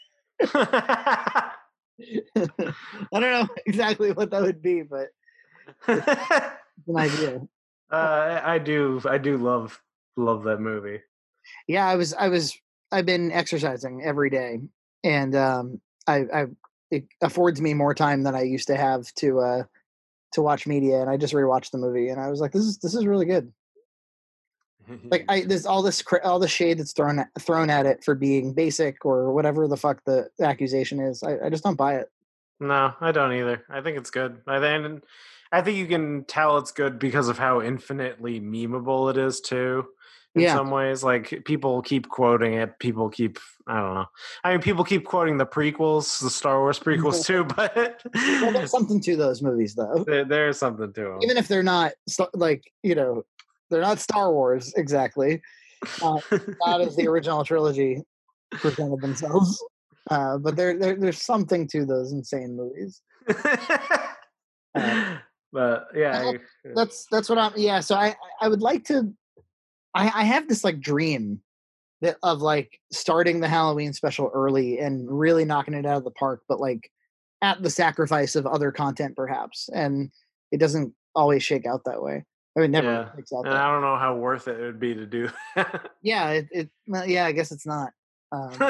Speaker 2: I don't know exactly what that would be, but it's an idea.
Speaker 1: uh, I do. I do love love that movie.
Speaker 2: Yeah, I was I was I've been exercising every day, and um, I, I it affords me more time than I used to have to uh to watch media, and I just rewatched the movie, and I was like, this is this is really good. Like I there's all this cra- all the shade that's thrown at, thrown at it for being basic or whatever the fuck the accusation is. I, I just don't buy it.
Speaker 1: No, I don't either. I think it's good. I think I think you can tell it's good because of how infinitely memeable it is too. in
Speaker 2: Yeah.
Speaker 1: some ways. Like people keep quoting it. People keep I don't know. I mean, people keep quoting the prequels, the Star Wars prequels too. But
Speaker 2: Well, there's something to those movies, though.
Speaker 1: there, there's something to them,
Speaker 2: even if they're not sta- like you know, they're not Star Wars exactly. Uh, not as the original trilogy presented themselves, uh, but there, there there's something to those insane movies. Uh,
Speaker 1: but yeah,
Speaker 2: and
Speaker 1: I-
Speaker 2: that- that's that's what I'm. Yeah, so I I would like to. I, I have this like dream that of like starting the Halloween special early and really knocking it out of the park, but like at the sacrifice of other content, perhaps. And it doesn't always shake out that way. I mean, never
Speaker 1: yeah,
Speaker 2: shakes out
Speaker 1: and
Speaker 2: that.
Speaker 1: I don't know how worth it it would be to do.
Speaker 2: Yeah, it, it well, yeah, I guess it's not. Um,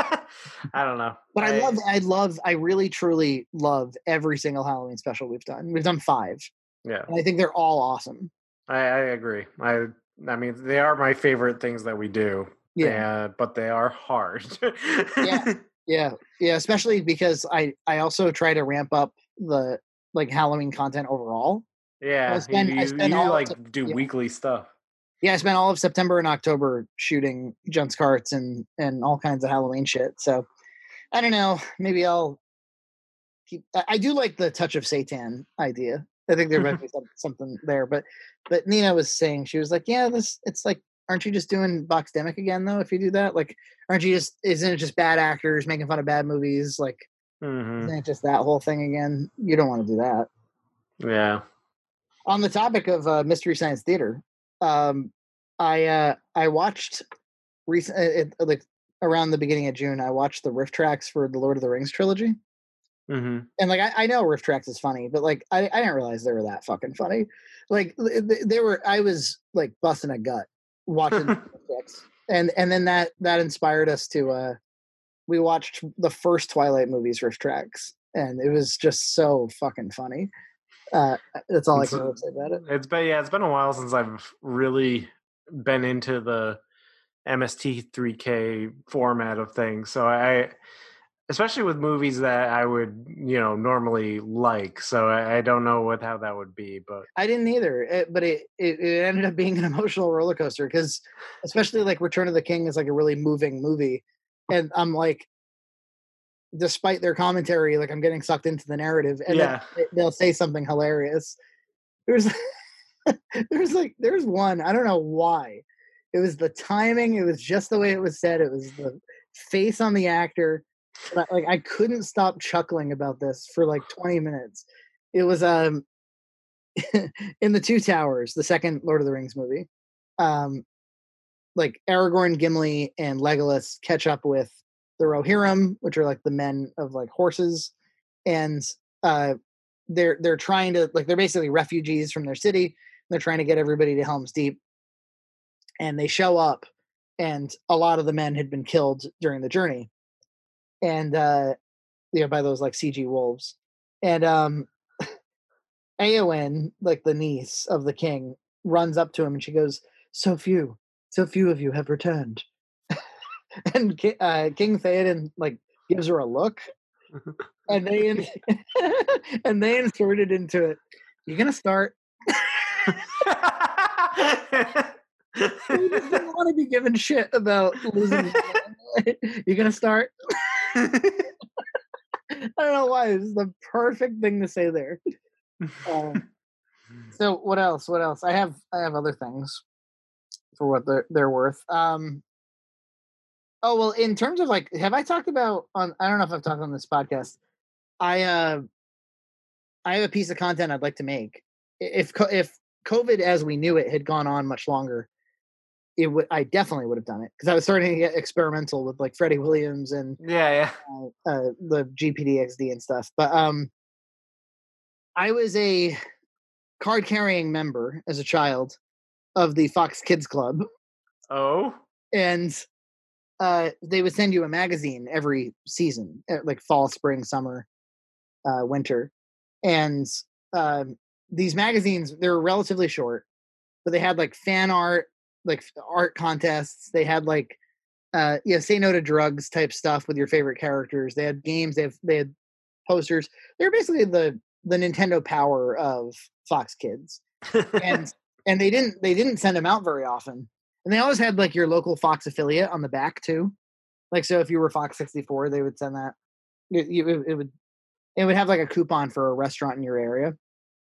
Speaker 1: I don't know,
Speaker 2: but I, I love, I love, I really truly love every single Halloween special we've done. We've done five.
Speaker 1: Yeah,
Speaker 2: and I think they're all awesome.
Speaker 1: I, I agree. I I mean, they are my favorite things that we do.
Speaker 2: Yeah,
Speaker 1: uh, but they are hard.
Speaker 2: yeah, yeah, yeah. Especially because I, I also try to ramp up the like Halloween content overall.
Speaker 1: Yeah,
Speaker 2: I spend,
Speaker 1: you
Speaker 2: I
Speaker 1: you,
Speaker 2: spend
Speaker 1: you
Speaker 2: all
Speaker 1: like
Speaker 2: of,
Speaker 1: do
Speaker 2: yeah.
Speaker 1: weekly stuff.
Speaker 2: Yeah, I spent all of September and October shooting Junt's Carts and and all kinds of Halloween shit. So I don't know. Maybe I'll keep. I, I do like the touch of Satan idea. I think there might be some, something there. But but Nina was saying, she was like, yeah, this it's like, aren't you just doing Boxdemic again though? If you do that, like, aren't you just isn't it just bad actors making fun of bad movies? Like,
Speaker 1: Mm-hmm.
Speaker 2: isn't it just that whole thing again? You don't want to do that.
Speaker 1: Yeah.
Speaker 2: On the topic of uh, Mystery Science Theater, um, I uh, I watched recent it, like around the beginning of June. I watched the riff tracks for the Lord of the Rings trilogy,
Speaker 1: Mm-hmm.
Speaker 2: and like I, I know riff tracks is funny, but like I, I didn't realize they were that fucking funny. Like they, they were, I was like busting a gut watching the riff tracks, and and then that that inspired us to. Uh, we watched the first Twilight movies riff tracks, and it was just so fucking funny. Uh, that's all
Speaker 1: It's,
Speaker 2: I can really say about it.
Speaker 1: It's been yeah, it's been a while since I've really been into the M S T three K format of things. So I, especially with movies that I would you know normally like. So I, I don't know what how that would be, but
Speaker 2: I didn't either. It, but it, it it ended up being an emotional roller coaster because, especially like Return of the King is like a really moving movie, and I'm like, despite their commentary, like I'm getting sucked into the narrative, and
Speaker 1: yeah,
Speaker 2: then they'll say something hilarious. There's there's like there's one, I don't know why. It was the timing. It was just the way it was said. It was the face on the actor. But like I couldn't stop chuckling about this for like twenty minutes. It was um in the Two Towers, the second Lord of the Rings movie. Um, like Aragorn, Gimli, and Legolas catch up with the Rohirrim, which are like the men of like horses, and uh, they're they're trying to like they're basically refugees from their city. They're trying to get everybody to Helm's Deep, and they show up, and a lot of the men had been killed during the journey, and uh, you know by those like C G wolves, and um, Eowyn, like the niece of the king, runs up to him and she goes, "So few, so few of you have returned." and uh, King Theoden like gives her a look, and they in- and they inserted into it, "You gonna start?" We just didn't want to be given shit about losing. You gonna start? I don't know why. It's the perfect thing to say there. Um, so what else? What else? I have I have other things for what they're they're worth. Um, oh well, in terms of like, have I talked about on? I don't know if I've talked on this podcast. I uh, I have a piece of content I'd like to make. If if COVID as we knew it had gone on much longer, it would I definitely would have done it because I was starting to get experimental with like Freddie Williams and
Speaker 1: yeah, yeah.
Speaker 2: uh, uh, the G P D X D and stuff. But um, I was a card carrying member as a child of the Fox Kids Club.
Speaker 1: Oh,
Speaker 2: and uh, they would send you a magazine every season, like fall, spring, summer, uh, winter, and uh, these magazines they're relatively short, but they had like fan art, like art contests. They had like uh, yeah, say no to drugs type stuff with your favorite characters. They had games. They have they had posters. They're basically the the Nintendo Power of Fox Kids, and and they didn't they didn't send them out very often. And they always had like your local Fox affiliate on the back too. Like, so if you were Fox sixty-four, they would send that. It, it, it would it would have like a coupon for a restaurant in your area.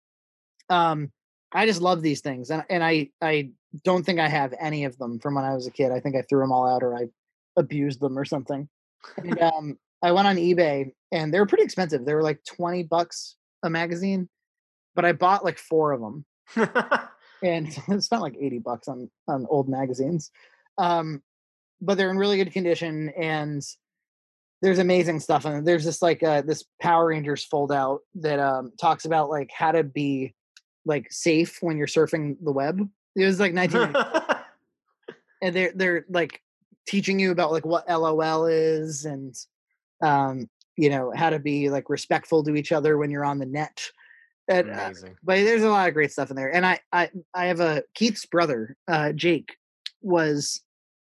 Speaker 2: Um, I just love these things, and and I I don't think I have any of them from when I was a kid. I think I threw them all out, or I abused them or something. And um, I went on eBay, and they were pretty expensive. They were like twenty bucks a magazine, but I bought like four of them, and spent like eighty bucks on on old magazines. Um, but they're in really good condition, and there's amazing stuff in it. There's this like uh, this Power Rangers fold out that um, talks about like how to be like safe when you're surfing the web. It was like nineteen ninety-four. And they're they're like teaching you about like what L O L is, and um, you know, how to be like respectful to each other when you're on the net. And, uh,
Speaker 1: Amazing.
Speaker 2: but there's a lot of great stuff in there. And I I I have a Keith's brother, uh, Jake, was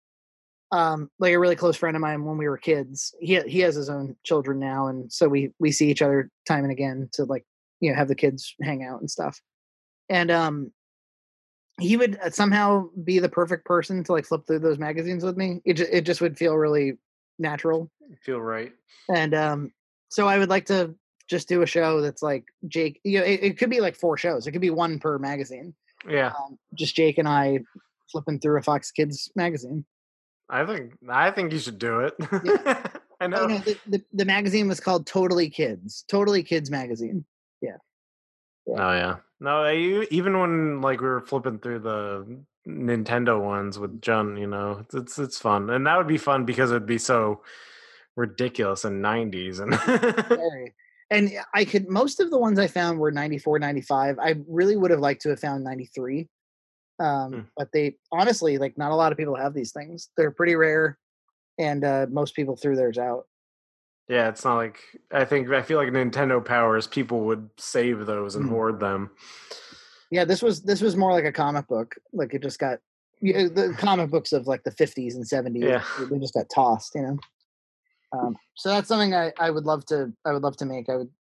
Speaker 2: um like a really close friend of mine when we were kids. He he has his own children now, and so we we see each other time and again to like, you know, have the kids hang out and stuff. And um he would uh, somehow be the perfect person to like flip through those magazines with me. It just, it just would feel really natural.
Speaker 1: Feel right.
Speaker 2: And um so I would like to just do a show that's like Jake, you know, it, it could be like four shows. It could be one per magazine.
Speaker 1: Yeah.
Speaker 2: Um, just Jake and I flipping through a Fox Kids magazine.
Speaker 1: I think I think you should do it.
Speaker 2: Yeah.
Speaker 1: I know.
Speaker 2: Oh, no, the, the, the magazine was called Totally Kids. Totally Kids magazine. Yeah.
Speaker 1: Yeah. Oh yeah. No, you, even when like we were flipping through the Nintendo ones with John, you know, it's it's fun, and that would be fun because it'd be so ridiculous in nineties and.
Speaker 2: Very. And I could, most of the ones I found were ninety-four, ninety-five. I really would have liked to have found ninety-three. Um, hmm. But they, honestly, like not a lot of people have these things. They're pretty rare, and uh, most people threw theirs out.
Speaker 1: Yeah, it's not like, I think, I feel like Nintendo powers, people would save those and mm. hoard them.
Speaker 2: Yeah, this was this was more like a comic book. Like it just got, you know, the comic books of like the fifties and seventies. Yeah. They just got tossed, you know. Um, so that's something I, I would love to I would love to make. I would.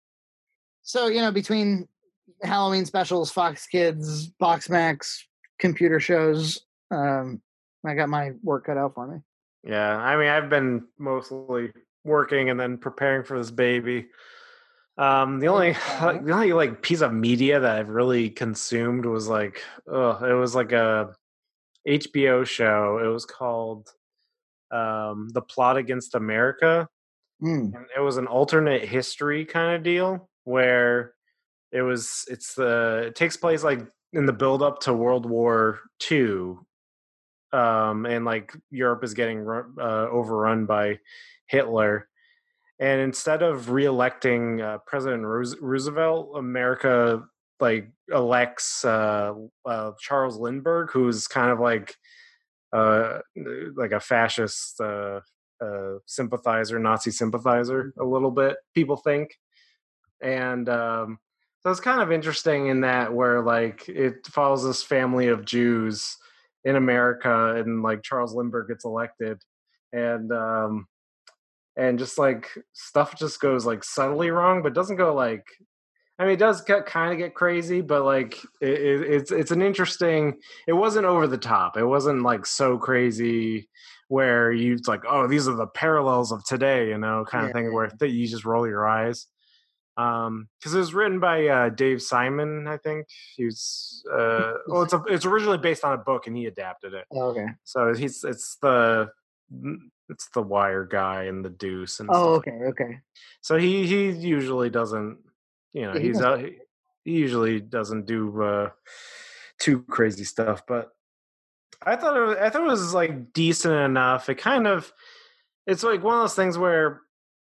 Speaker 2: So, you know, between Halloween specials, Fox Kids, Box Max, computer shows, um, I got my work cut out for me.
Speaker 1: Yeah, I mean, I've been mostly working and then preparing for this baby. Um, the only uh, the only like piece of media that I've really consumed was like, oh, it was like a H B O show. It was called um, The Plot Against America.
Speaker 2: Mm.
Speaker 1: And it was an alternate history kind of deal where it was it's the it takes place like in the build up to World War Two, um, and like Europe is getting uh, overrun by Hitler. And instead of re-electing uh, President Roosevelt, America like elects uh, uh, Charles Lindbergh, who's kind of like uh, like a fascist uh, uh, sympathizer, Nazi sympathizer, a little bit. People think, and um, so it's kind of interesting in that where like it follows this family of Jews in America, and like Charles Lindbergh gets elected, and um, and just like stuff just goes like subtly wrong, but doesn't go like, I mean, it does get, kind of get crazy, but like it, it, it's it's an interesting. It wasn't over the top. It wasn't like so crazy where you it's like, oh, these are the parallels of today, you know, kind yeah, of thing yeah. where th- you just roll your eyes. Um, because it was written by uh, Dave Simon, I think. He was uh, well, it's a, it's originally based on a book, and he adapted it.
Speaker 2: Oh, okay.
Speaker 1: So he's it's the. It's the Wire guy and the Deuce and
Speaker 2: oh,
Speaker 1: stuff.
Speaker 2: okay, okay.
Speaker 1: So he he usually doesn't, you know,
Speaker 2: Yeah, he
Speaker 1: he's out. He, he usually doesn't do uh, too crazy stuff. But I thought it was, I thought it was like decent enough. It kind of, it's like one of those things where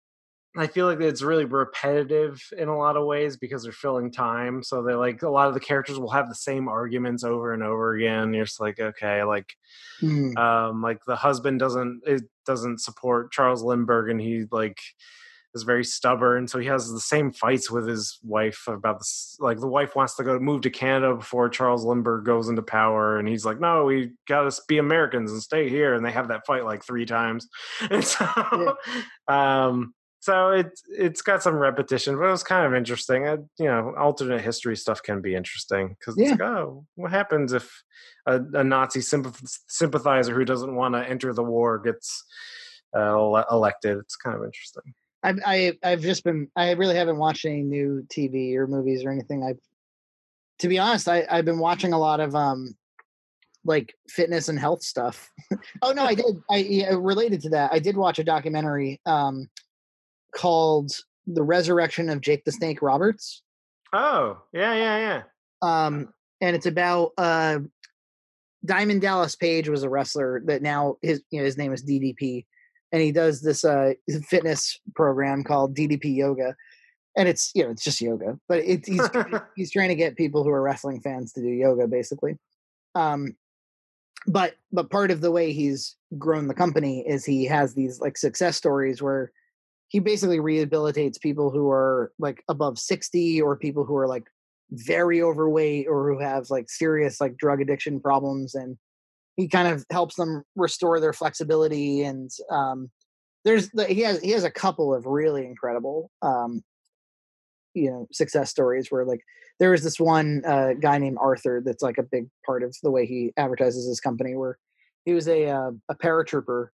Speaker 1: I feel like it's really repetitive in a lot of ways because they're filling time. So they like a lot of the characters will have the same arguments over and over again. You're just like, okay, like,
Speaker 2: mm.
Speaker 1: um, like the husband doesn't it doesn't support Charles Lindbergh, and he like is very stubborn. So he has the same fights with his wife about this. Like the wife wants to go move to Canada before Charles Lindbergh goes into power, and he's like, no, we got to be Americans and stay here. And they have that fight like three times. And so, yeah. um. So it's it's got some repetition, but it was kind of interesting. Uh, you know, alternate history stuff can be interesting because it's
Speaker 2: Yeah.
Speaker 1: like, oh, what happens if a, a Nazi sympath- sympathizer who doesn't want to enter the war gets uh, ele- elected? It's kind of interesting.
Speaker 2: I've I, I've just been I really haven't watched any new T V or movies or anything. I've to be honest, I, I've been watching a lot of um like fitness and health stuff. Oh no, I did. I yeah, related to that. I did watch a documentary um called "The Resurrection of Jake the Snake Roberts."
Speaker 1: Oh, yeah, yeah, yeah.
Speaker 2: Um, and it's about uh Diamond Dallas Page was a wrestler that now his you know his name is D D P, and he does this uh fitness program called D D P Yoga, and it's you know it's just yoga, but it, he's he's trying to get people who are wrestling fans to do yoga basically. Um, but but part of the way he's grown the company is he has these like success stories where he basically rehabilitates people who are like above sixty or people who are like very overweight or who have like serious like drug addiction problems, and he kind of helps them restore their flexibility. And um there's the, he has he has a couple of really incredible um you know success stories where like there was this one uh, guy named Arthur that's like a big part of the way he advertises his company, where he was a uh, a paratrooper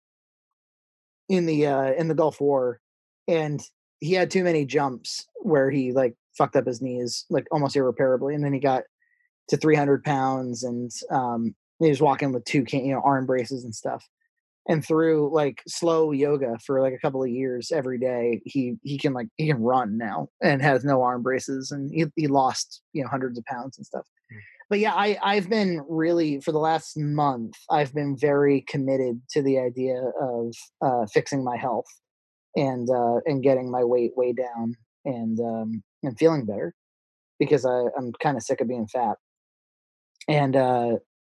Speaker 2: in the uh, in the Gulf War, and he had too many jumps where he like fucked up his knees like almost irreparably, and then he got to three hundred pounds, and um, he was walking with two you know arm braces and stuff. And through like slow yoga for like a couple of years every day, he he can like he can run now and has no arm braces, and he, he lost you know hundreds of pounds and stuff. But yeah, I I've been really for the last month I've been very committed to the idea of uh, fixing my health and uh, and getting my weight way down and um, and feeling better because I I'm kind of sick of being fat. And uh,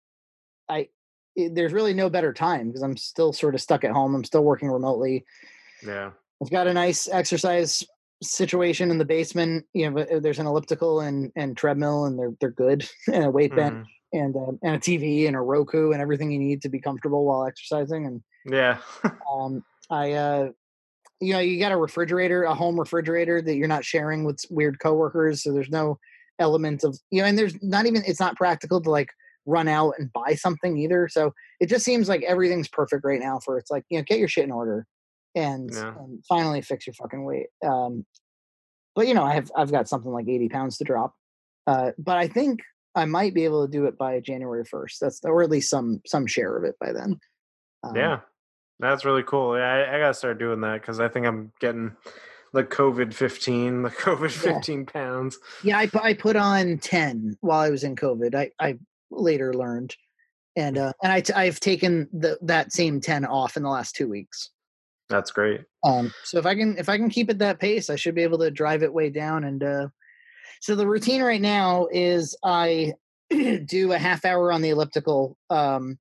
Speaker 2: I it, there's really no better time because I'm still sort of stuck at home. I'm still working remotely.
Speaker 1: Yeah.
Speaker 2: I've got a nice exercise situation in the basement. You know, but there's an elliptical and and treadmill, and they're they're good, and a weight bench,
Speaker 1: Mhm.
Speaker 2: and uh, and a T V and a Roku and everything you need to be comfortable while exercising. And
Speaker 1: Yeah.
Speaker 2: um, I, uh, you know, you got a refrigerator, a home refrigerator that you're not sharing with weird coworkers, so there's no element of you know, and there's not even it's not practical to like run out and buy something either. So it just seems like everything's perfect right now for it's like you know get your shit in order and,
Speaker 1: Yeah.
Speaker 2: and finally fix your fucking weight. Um, but you know, I have I've got something like eighty pounds to drop. Uh, but I think I might be able to do it by January first. That's or at least some some share of it by then. Um,
Speaker 1: Yeah. That's really cool. Yeah, I, I gotta start doing that because I think I'm getting the COVID fifteen, the COVID
Speaker 2: yeah,
Speaker 1: fifteen pounds.
Speaker 2: yeah. I pu- I put on ten while I was in COVID. I I later learned, and uh, and I t- I've taken the that same ten off in the last two weeks.
Speaker 1: That's great.
Speaker 2: Um, so if I can if I can keep at that pace, I should be able to drive it way down. And uh, so the routine right now is I do a half hour on the elliptical um,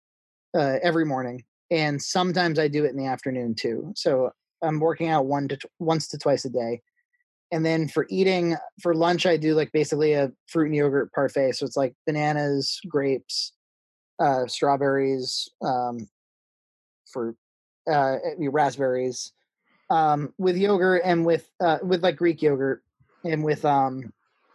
Speaker 2: uh, every morning, and sometimes I do it in the afternoon too. So I'm working out one to tw- once to twice a day. And then for eating for lunch, I do like basically a fruit and yogurt parfait. So it's like bananas, grapes, uh, strawberries, um, fruit, uh, raspberries, um, with yogurt and with uh, with like Greek yogurt and with um,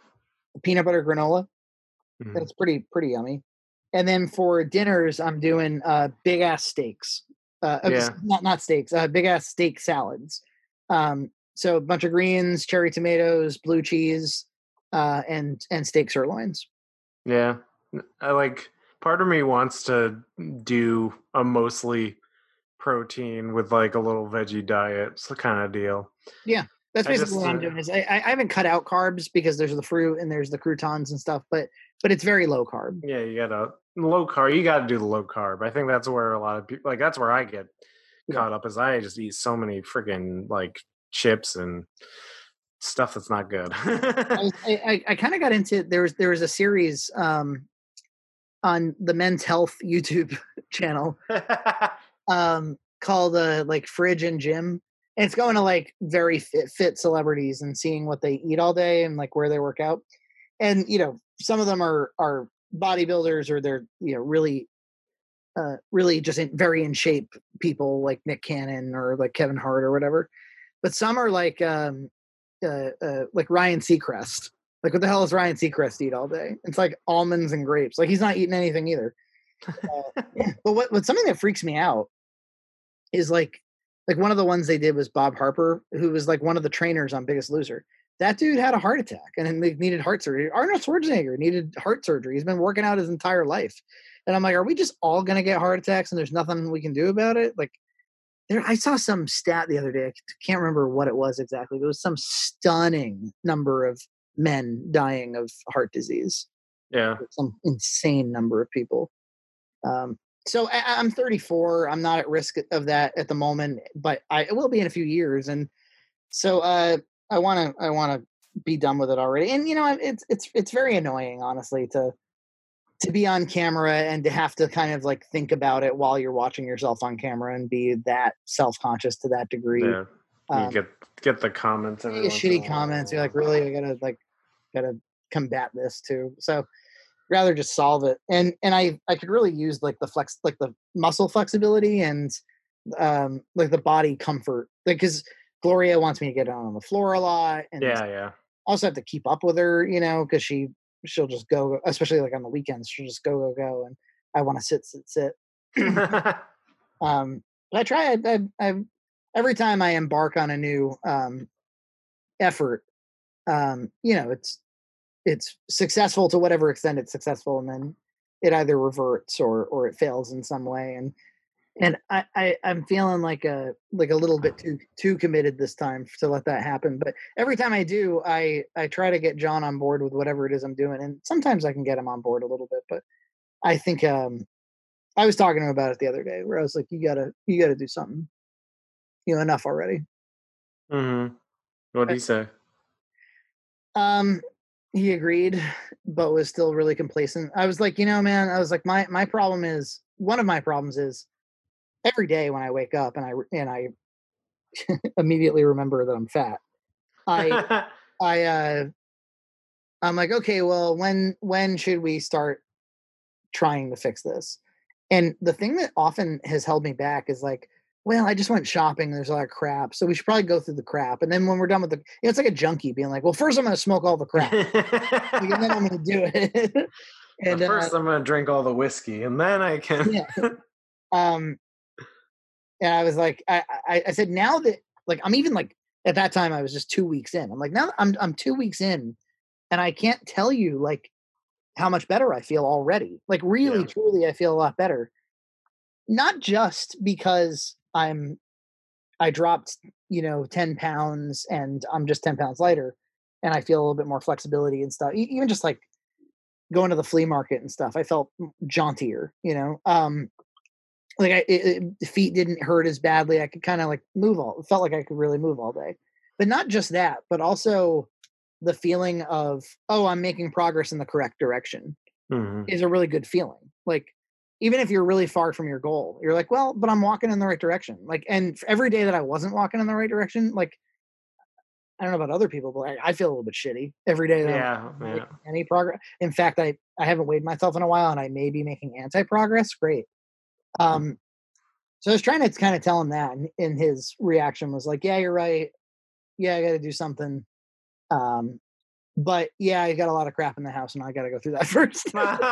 Speaker 2: peanut butter granola.
Speaker 1: Mhm.
Speaker 2: That's pretty pretty yummy. And then for dinners, I'm doing uh, big ass steaks. Uh, uh,
Speaker 1: Yeah.
Speaker 2: not not steaks. Uh, big ass steak salads. Um, so a bunch of greens, cherry tomatoes, blue cheese, uh, and and steak sirloins.
Speaker 1: Yeah. I like part of me wants to do a mostly protein with like a little veggie diet. It's the kind of deal.
Speaker 2: Yeah, that's
Speaker 1: I
Speaker 2: basically
Speaker 1: just
Speaker 2: what I'm
Speaker 1: uh,
Speaker 2: doing. Is I, I haven't cut out carbs because there's the fruit and there's the croutons and stuff, but but it's very low carb.
Speaker 1: yeah, you gotta low carb. You gotta do the low carb. I think that's where a lot of people like. That's where I get
Speaker 2: Yeah.
Speaker 1: caught up. Is I just eat so many freaking like chips and stuff that's not good.
Speaker 2: I I, I kind of got into there was there was a series um, on the Men's Health YouTube channel um, called uh, like Fridge and Gym. And it's going to like very fit, fit celebrities and seeing what they eat all day and like where they work out. And you know, some of them are are bodybuilders or they're you know really uh, really just in, very in shape people like Nick Cannon or like Kevin Hart or whatever. but some are like um, uh, uh, like Ryan Seacrest. Like, what the hell does Ryan Seacrest eat all day? It's like almonds and grapes. Like, he's not eating anything either. Uh, but what, what something that freaks me out is like, like one of the ones they did was Bob Harper, who was like one of the trainers on Biggest Loser. That dude had a heart attack and then they needed heart surgery. Arnold Schwarzenegger needed heart surgery. He's been working out his entire life. And I'm like, are we just all going to get heart attacks and there's nothing we can do about it? Like, there, I saw some stat the other day. I can't remember what it was exactly. It was some stunning number of men dying of heart disease.
Speaker 1: Yeah.
Speaker 2: Some insane number of people. Um, so I, I'm thirty-four. I'm not at risk of that at the moment, but I will be in a few years. And so uh, I want to I want to be done with it already. And you know, it's it's it's very annoying, honestly, to to be on camera and to have to kind of like think about it while you're watching yourself on camera and be that self-conscious to that degree.
Speaker 1: Yeah. You
Speaker 2: Um,
Speaker 1: get get the comments every
Speaker 2: you get
Speaker 1: once in a
Speaker 2: shitty
Speaker 1: while.
Speaker 2: comments. You're like, really, I gotta like gotta combat this too. So rather just solve it. And and I I could really use like the flex like the muscle flexibility and um like the body comfort. Like, because Gloria wants me to get on the floor a lot, and
Speaker 1: Yeah, yeah.
Speaker 2: I also have to keep up with her, you know, because she she'll just go, especially like on the weekends, she'll just go go go, and I want to sit sit sit. um, but I try. I, I, I every time I embark on a new um effort, um, you know, it's it's successful to whatever extent it's successful, and then it either reverts or or it fails in some way. And and I, I I'm feeling like a like a little bit too too committed this time to let that happen. But every time I do, I I try to get John on board with whatever it is I'm doing, and sometimes I can get him on board a little bit. But I think um I was talking to him about it the other day, where I was like, you gotta you gotta do something. You know, enough already.
Speaker 1: Mm-hmm. What did he say?
Speaker 2: Um, he agreed, but was still really complacent. I was like, you know, man, I was like, my my problem is one of my problems is every day when I wake up and I and I immediately remember that I'm fat. I I uh I'm like, okay, well, when when should we start trying to fix this? And the thing that often has held me back is like, well, I just went shopping. There's a lot of crap, so we should probably go through the crap. And then when we're done with the, you know, it's like a junkie being like, well, first I'm going to smoke all the crap, and then I'm going to do it. And
Speaker 1: But first,
Speaker 2: uh,
Speaker 1: I'm going to drink all the whiskey, and then I can.
Speaker 2: yeah. Um, and I was like, I, I, I said, now that like I'm even like at that time I was just two weeks in. I'm like, now I'm I'm two weeks in, and I can't tell you like how much better I feel already. Like really,
Speaker 1: Yeah.
Speaker 2: truly, I feel a lot better. Not just because I'm I dropped, you know, ten pounds and I'm just ten pounds lighter and I feel a little bit more flexibility and stuff. E- Even just like going to the flea market and stuff, I felt jauntier, you know. Um like I it, it, feet didn't hurt as badly. I could kind of like move all. It felt like I could really move all day. But not just that, but also the feeling of, oh, I'm making progress in the correct direction
Speaker 1: Mm-hmm.
Speaker 2: is a really good feeling. Like, even if you're really far from your goal, you're like, well, but I'm walking in the right direction. Like, and every day that I wasn't walking in the right direction, like, I don't know about other people, but I, I feel a little bit shitty every day that
Speaker 1: Yeah,
Speaker 2: I'm not
Speaker 1: yeah.
Speaker 2: making any progress. In fact, I, I haven't weighed myself in a while and I may be making anti-progress. Great. Um, so I was trying to kind of tell him that, and, and his reaction was like, yeah, you're right. Yeah, I got to do something. Um, but yeah, I got a lot of crap in the house and I got to go through that first.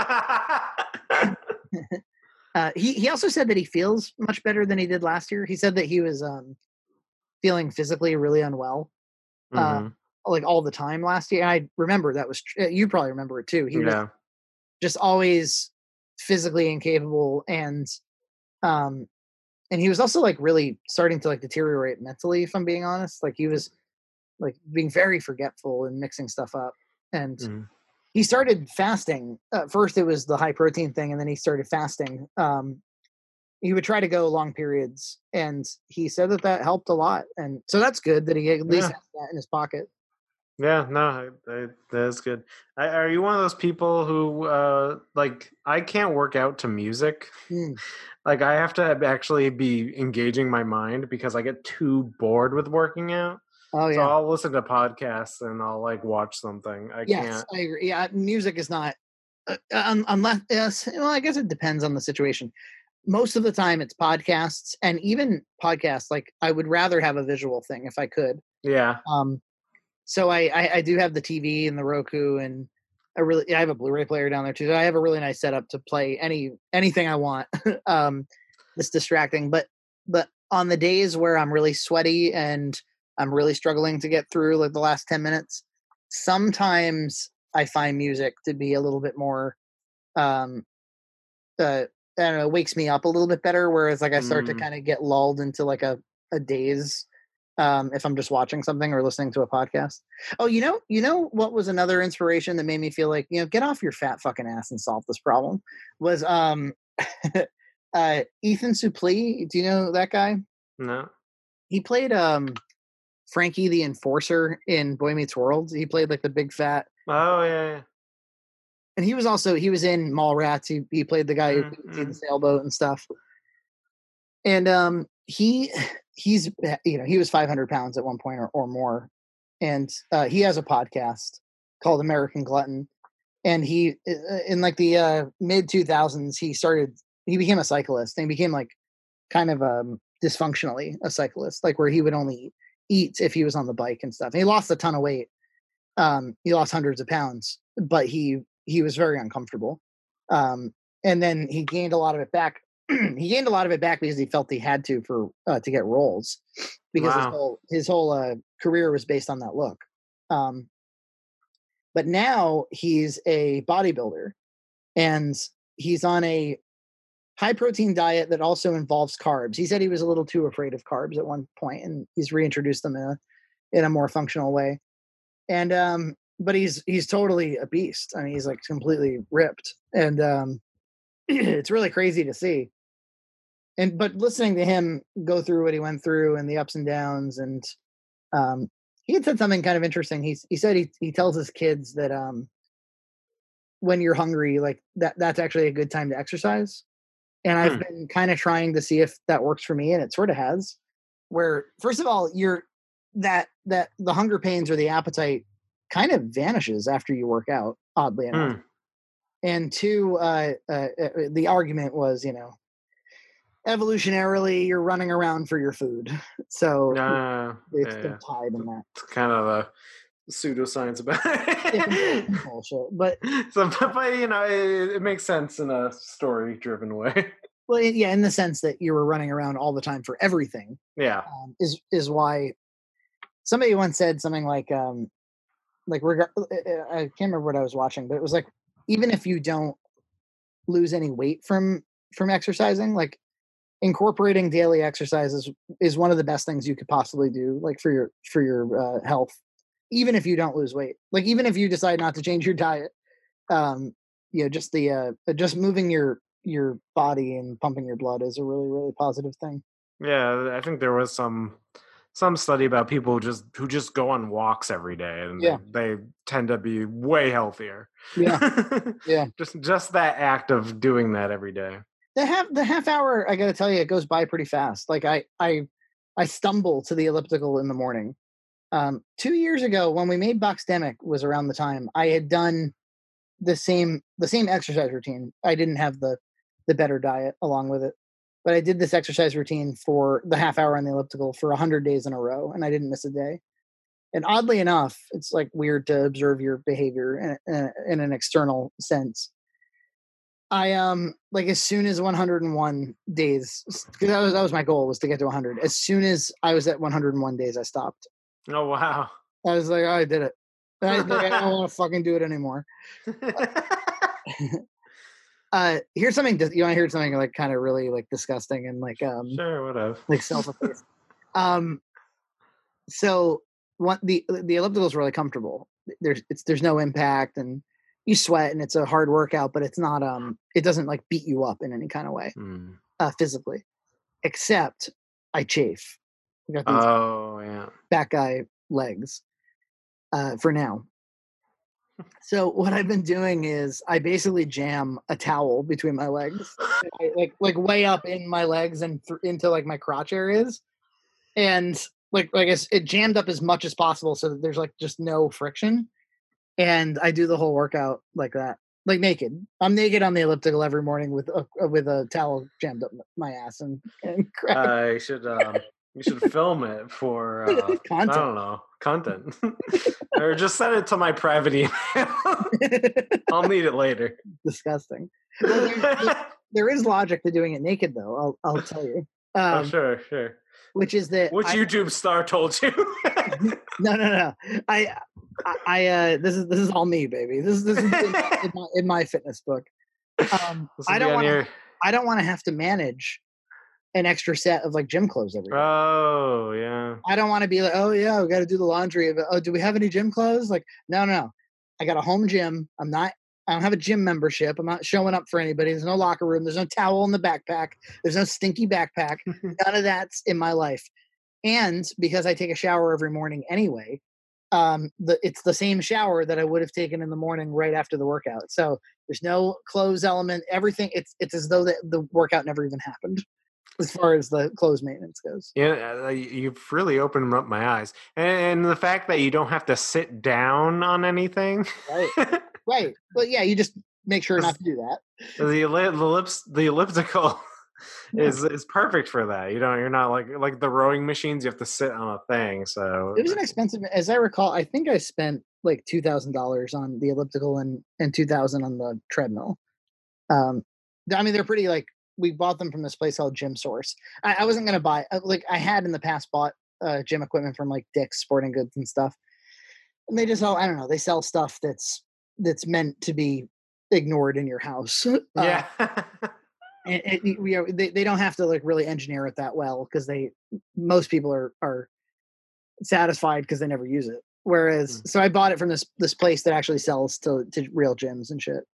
Speaker 2: Uh, he he also said that he feels much better than he did last year. He said that he was um, feeling physically really unwell, uh,
Speaker 1: Mm-hmm.
Speaker 2: like all the time last year. And I remember that was tr- you probably remember it too. He was
Speaker 1: Yeah.
Speaker 2: just always physically incapable, and um, and he was also like really starting to like deteriorate mentally. If I'm being honest, like he was like being very forgetful and mixing stuff up, and
Speaker 1: Mm-hmm.
Speaker 2: he started fasting. Uh, first, it was the high protein thing, and then he started fasting. Um, he would try to go long periods, and he said that that helped a lot. And so that's good that he at least
Speaker 1: Yeah.
Speaker 2: has that in his pocket.
Speaker 1: Yeah, no, I, I, that's good. I, are you one of those people who, uh, like, I can't work out to music?
Speaker 2: Mm.
Speaker 1: Like, I have to actually be engaging my mind because I get too bored with working out.
Speaker 2: Oh
Speaker 1: So
Speaker 2: yeah,
Speaker 1: I'll listen to podcasts and I'll like watch something. I
Speaker 2: yes,
Speaker 1: can't.
Speaker 2: I agree. Yeah, music is not uh, un- unless yes. Well, I guess it depends on the situation. most of the time it's podcasts, and even podcasts, like I would rather have a visual thing if I could.
Speaker 1: Yeah.
Speaker 2: Um, so I, I, I do have the T V and the Roku, and I really I have a Blu-ray player down there too. So I have a really nice setup to play any anything I want. um, that's distracting, but but on the days where I'm really sweaty and I'm really struggling to get through like the last ten minutes, sometimes I find music to be a little bit more um uh I don't know, wakes me up a little bit better, whereas like I start to
Speaker 1: Mm.
Speaker 2: kind of get lulled into like a, a daze um if I'm just watching something or listening to a podcast. Oh, you know, you know what was another inspiration that made me feel like, you know, get off your fat fucking ass and solve this problem was um uh Ethan Suplee. Do you know that guy?
Speaker 1: No.
Speaker 2: He played um Frankie the Enforcer in Boy Meets World. He played like the big fat,
Speaker 1: Oh yeah. yeah.
Speaker 2: and he was also he was in Mallrats. He he played the guy who couldn't see the
Speaker 1: Mm-hmm.
Speaker 2: sailboat and stuff. And um, he he's you know he was five hundred pounds at one point or, or more, and uh, he has a podcast called American Glutton. And he uh, in like the uh, mid two thousands he started he became a cyclist, and he became like kind of um, dysfunctionally a cyclist, like where he would only eat if he was on the bike and stuff. And he lost a ton of weight. Um, he lost hundreds of pounds, but he he was very uncomfortable. Um, and then he gained a lot of it back. He gained a lot of it back because he felt he had to for uh, to get roles, because his
Speaker 1: Wow.
Speaker 2: whole his whole uh, career was based on that look. Um, but now he's a bodybuilder, and he's on a high protein diet that also involves carbs. He said he was a little too afraid of carbs at one point, and he's reintroduced them in a in a more functional way. And um, but he's he's totally a beast. I mean, he's like completely ripped, and um, it's really crazy to see. And but listening to him go through what he went through and the ups and downs, and um, he had said something kind of interesting. He he said he he tells his kids that um, when you're hungry, like that that's actually a good time to exercise. And I've
Speaker 1: Hmm.
Speaker 2: been kind of trying to see if that works for me, and it sort of has. Where first of all, you're that that the hunger pains or the appetite kind of vanishes after you work out, oddly enough.
Speaker 1: Hmm.
Speaker 2: And two, uh, uh, uh, the argument was, you know, evolutionarily, you're running around for your food, so
Speaker 1: Uh,
Speaker 2: it's
Speaker 1: yeah,
Speaker 2: they're
Speaker 1: yeah.
Speaker 2: tied in that.
Speaker 1: It's kind of a pseudoscience about
Speaker 2: Yeah, some bull-
Speaker 1: it.
Speaker 2: some bullshit. But
Speaker 1: So, but, but, you know, it, it makes sense in a story-driven way.
Speaker 2: well, yeah, in the sense that you were running around all the time for everything,
Speaker 1: Yeah.
Speaker 2: um, is is why somebody once said something like, um, like reg- I can't remember what I was watching, but it was like, even if you don't lose any weight from from exercising, like incorporating daily exercises is one of the best things you could possibly do, like for your for your uh, health, even if you don't lose weight. Like even if you decide not to change your diet, um, you know, just the uh, just moving your your body and pumping your blood is a really really positive thing.
Speaker 1: Yeah, I think there was some some study about people who just who just go on walks every day, and
Speaker 2: Yeah,
Speaker 1: they, they tend to be way healthier.
Speaker 2: yeah, yeah.
Speaker 1: just just that act of doing that every day.
Speaker 2: The half the half hour, I got to tell you, it goes by pretty fast. Like I I I stumble to the elliptical in the morning. Um, two years ago, when we made Boxdemic, was around the time I had done the same the same exercise routine. I didn't have the the better diet along with it, but I did this exercise routine for the half hour on the elliptical for a hundred days in a row, and I didn't miss a day. And oddly enough, it's like weird to observe your behavior in, in, in an external sense. I um like as soon as one hundred one days, because that was that was my goal, was to get to one hundred. As soon as I was at one hundred one days, I stopped.
Speaker 1: Oh wow.
Speaker 2: I was like, oh, I did it. I, like, I don't want to fucking do it anymore. Uh, here's something. You want to hear something like kind of really like disgusting and like um
Speaker 1: Sure, whatever.
Speaker 2: like self-effacing. Um, so what the the elliptical is really comfortable. There's it's there's no impact, and you sweat, and it's a hard workout, but it's not um it doesn't like beat you up in any kind of way
Speaker 1: Mm.
Speaker 2: uh, physically. Except I chafe. I got these
Speaker 1: Oh yeah.
Speaker 2: fat guy legs uh, for now. So what I've been doing is I basically jam a towel between my legs, I, like like way up in my legs and th- into like my crotch areas, and like like it's, it jammed up as much as possible so that there's like just no friction, and I do the whole workout like that. like naked. I'm naked on the elliptical every morning with a with a towel jammed up my ass and, and crap.
Speaker 1: Uh, you should um, you should film it for uh, I
Speaker 2: Content.
Speaker 1: don't know, content, or just send it to my private email. I'll need it later.
Speaker 2: Disgusting. Well, there, there- there is logic to doing it naked, though. I'll I'll tell you. Um,
Speaker 1: Oh, sure, sure.
Speaker 2: Which is that
Speaker 1: Which
Speaker 2: I-
Speaker 1: YouTube star told you?
Speaker 2: no, no, no. I, I, I uh, this is this is all me, baby. This is this is in, in, my, in my fitness book. Um,
Speaker 1: This will
Speaker 2: I
Speaker 1: be
Speaker 2: don't
Speaker 1: on
Speaker 2: want to.
Speaker 1: your-
Speaker 2: I don't want to have to manage an extra set of like gym clothes every day.
Speaker 1: Oh, yeah.
Speaker 2: I don't want to be like, oh yeah, we got to do the laundry. Oh, do we have any gym clothes? Like, no, no. I got a home gym. I'm not. I don't have a gym membership. I'm not showing up for anybody. There's no locker room. There's no towel in the backpack. There's no stinky backpack. None of that's in my life. And because I take a shower every morning anyway, um, the, it's the same shower that I would have taken in the morning right after the workout. So there's no clothes element. Everything. It's it's as though the, the workout never even happened, as far as the clothes maintenance goes.
Speaker 1: Yeah, uh, you've really opened up my eyes, and the fact that you don't have to sit down on anything.
Speaker 2: Right. Right. Well, yeah. You just make sure not to do that.
Speaker 1: the elli- the lips the elliptical
Speaker 2: Yeah.
Speaker 1: is is perfect for that. You know, you're not like like the rowing machines. You have to sit on a thing. So
Speaker 2: It was an expensive, as I recall. I think I spent like two thousand dollars on the elliptical and and two thousand on the treadmill. Um, I mean, they're pretty like we bought them from this place called Gym Source. I, I wasn't gonna buy like I had in the past bought uh, gym equipment from like Dick's Sporting Goods and stuff, and they just all I don't know. They sell stuff that's that's meant to be ignored in your house. Uh,
Speaker 1: yeah.
Speaker 2: and it, we are, they, they don't have to like really engineer it that well because they most people are are satisfied because they never use it. Whereas,
Speaker 1: Mm.
Speaker 2: so I bought it from this this place that actually sells to to real gyms and shit.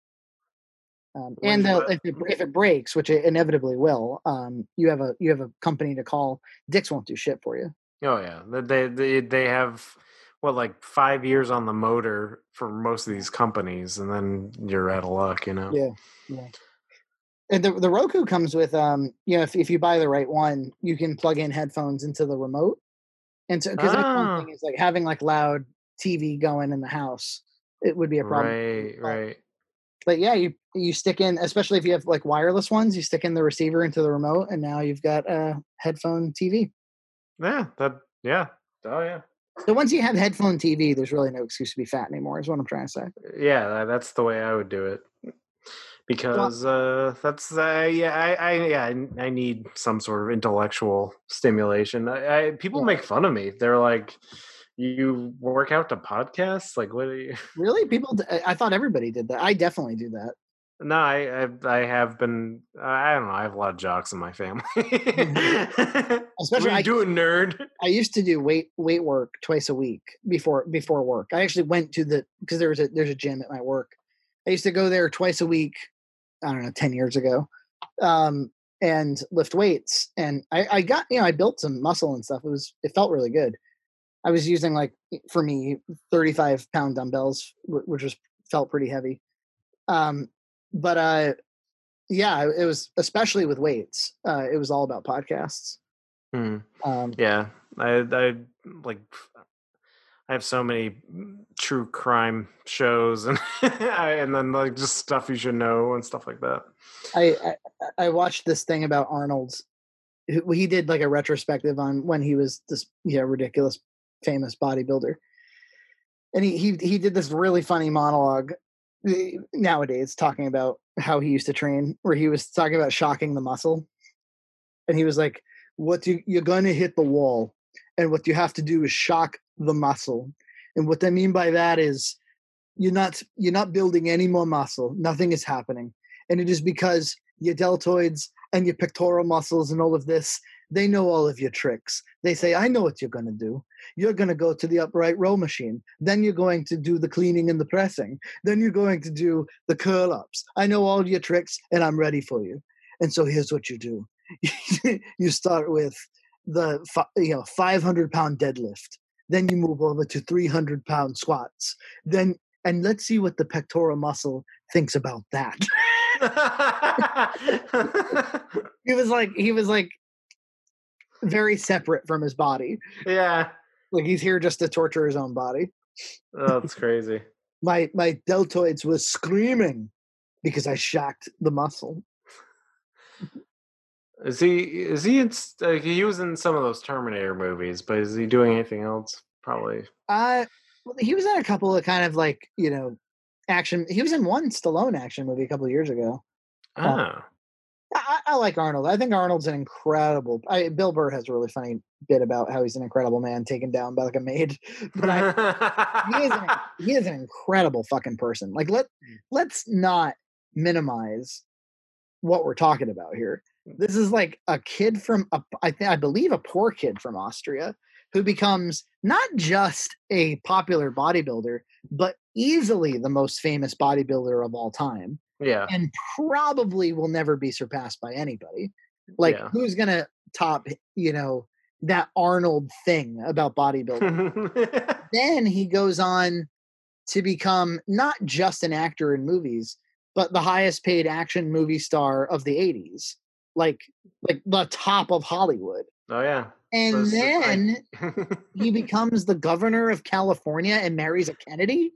Speaker 2: Um,
Speaker 1: When
Speaker 2: and
Speaker 1: you
Speaker 2: they'll-
Speaker 1: buy-
Speaker 2: if it, if it breaks, which it inevitably will, um, you have a you have a company to call. Dick's won't do shit for you.
Speaker 1: Oh yeah, they they they have what like five years on the motor for most of these companies, and then you're out of luck. You know.
Speaker 2: Yeah, yeah. And the the Roku comes with um, you know, if if you buy the right one, you can plug in headphones into the remote. And so, because that's one
Speaker 1: Ah.
Speaker 2: thing is like having like loud T V going in the house, it would be a problem.
Speaker 1: Right.
Speaker 2: But-
Speaker 1: Right.
Speaker 2: But yeah, you you stick in, especially if you have like wireless ones, you stick in the receiver into the remote, and now you've got a headphone T V.
Speaker 1: Yeah. That. Yeah. Oh yeah.
Speaker 2: So once you have headphone T V, there's really no excuse to be fat anymore. Is what I'm trying to say.
Speaker 1: Yeah. That, that's the way I would do it. Because uh, that's uh, yeah I, I yeah I, I need some sort of intellectual stimulation. I, I people
Speaker 2: Yeah.
Speaker 1: make fun of me. They're like, "You work out to podcasts? Like, what are you?"
Speaker 2: Really, people? d- I I thought everybody did that. I definitely do that.
Speaker 1: No, I, I I have been. I don't know. I have a lot of jocks in my family.
Speaker 2: Especially
Speaker 1: what are
Speaker 2: I-
Speaker 1: you doing, nerd?
Speaker 2: I used to do weight weight work twice a week before before work. I actually went to the because there was a there's a gym at my work. I used to go there twice a week. I don't know, ten years ago, um, and lift weights. And I, I got you know I built some muscle and stuff. It was it felt really good. I was using like for me thirty-five pound dumbbells, wh- which was felt pretty heavy. Um, but uh, yeah, it was especially with weights. Uh, it was all about podcasts.
Speaker 1: Hmm.
Speaker 2: Um,
Speaker 1: Yeah, I I like. I have so many true crime shows and and then like just stuff you should know and stuff like that.
Speaker 2: I, I I watched this thing about Arnold. who- He did like a retrospective on when he was this yeah ridiculous famous bodybuilder, and he he he did this really funny monologue eh, nowadays talking about how he used to train, where he was talking about shocking the muscle, and he was like, "What you you're gonna hit the wall, and what you have to do is shock the muscle, and what I mean by that is." You're not you're not building any more muscle. Nothing is happening. And it is because your deltoids and your pectoral muscles and all of this, they know all of your tricks. They say, I know what you're going to do. You're going to go to the upright row machine. Then you're going to do the cleaning and the pressing. Then you're going to do the curl ups. I know all your tricks and I'm ready for you. And so here's what you do. You start with the fi- you know five hundred pound deadlift. Then you move over to three hundred pound squats. Then and let's see what the pectoral muscle thinks about that. he was like he was like very separate from his body.
Speaker 1: Yeah,
Speaker 2: Like he's here just to torture his own body.
Speaker 1: oh, that's crazy.
Speaker 2: My my deltoids was screaming because I shocked the muscle.
Speaker 1: Is he? Is he? In, uh, he was in some of those Terminator movies, but is he doing anything else? Probably.
Speaker 2: Uh, well, he was in a couple of kind of like, you know, action. He was in one Stallone action movie a couple of years ago. Uh,
Speaker 1: Oh.
Speaker 2: I, I like Arnold. I think Arnold's an incredible. I, Bill Burr has a really funny bit about how he's an incredible man taken down by like a maid, but I he is an, he is an incredible fucking person. Like let let's not minimize what we're talking about here. This is like a kid from a, I think I believe a poor kid from Austria who becomes not just a popular bodybuilder, but easily the most famous bodybuilder of all time,
Speaker 1: Yeah.
Speaker 2: and probably will never be surpassed by anybody. Like
Speaker 1: Yeah.
Speaker 2: who's gonna top, you know, that Arnold thing about bodybuilding? Then he goes on to become not just an actor in movies, but the highest paid action movie star of the eighties. Like like the top of Hollywood.
Speaker 1: Oh yeah.
Speaker 2: And
Speaker 1: Those- I-
Speaker 2: then he becomes the governor of California and marries a Kennedy.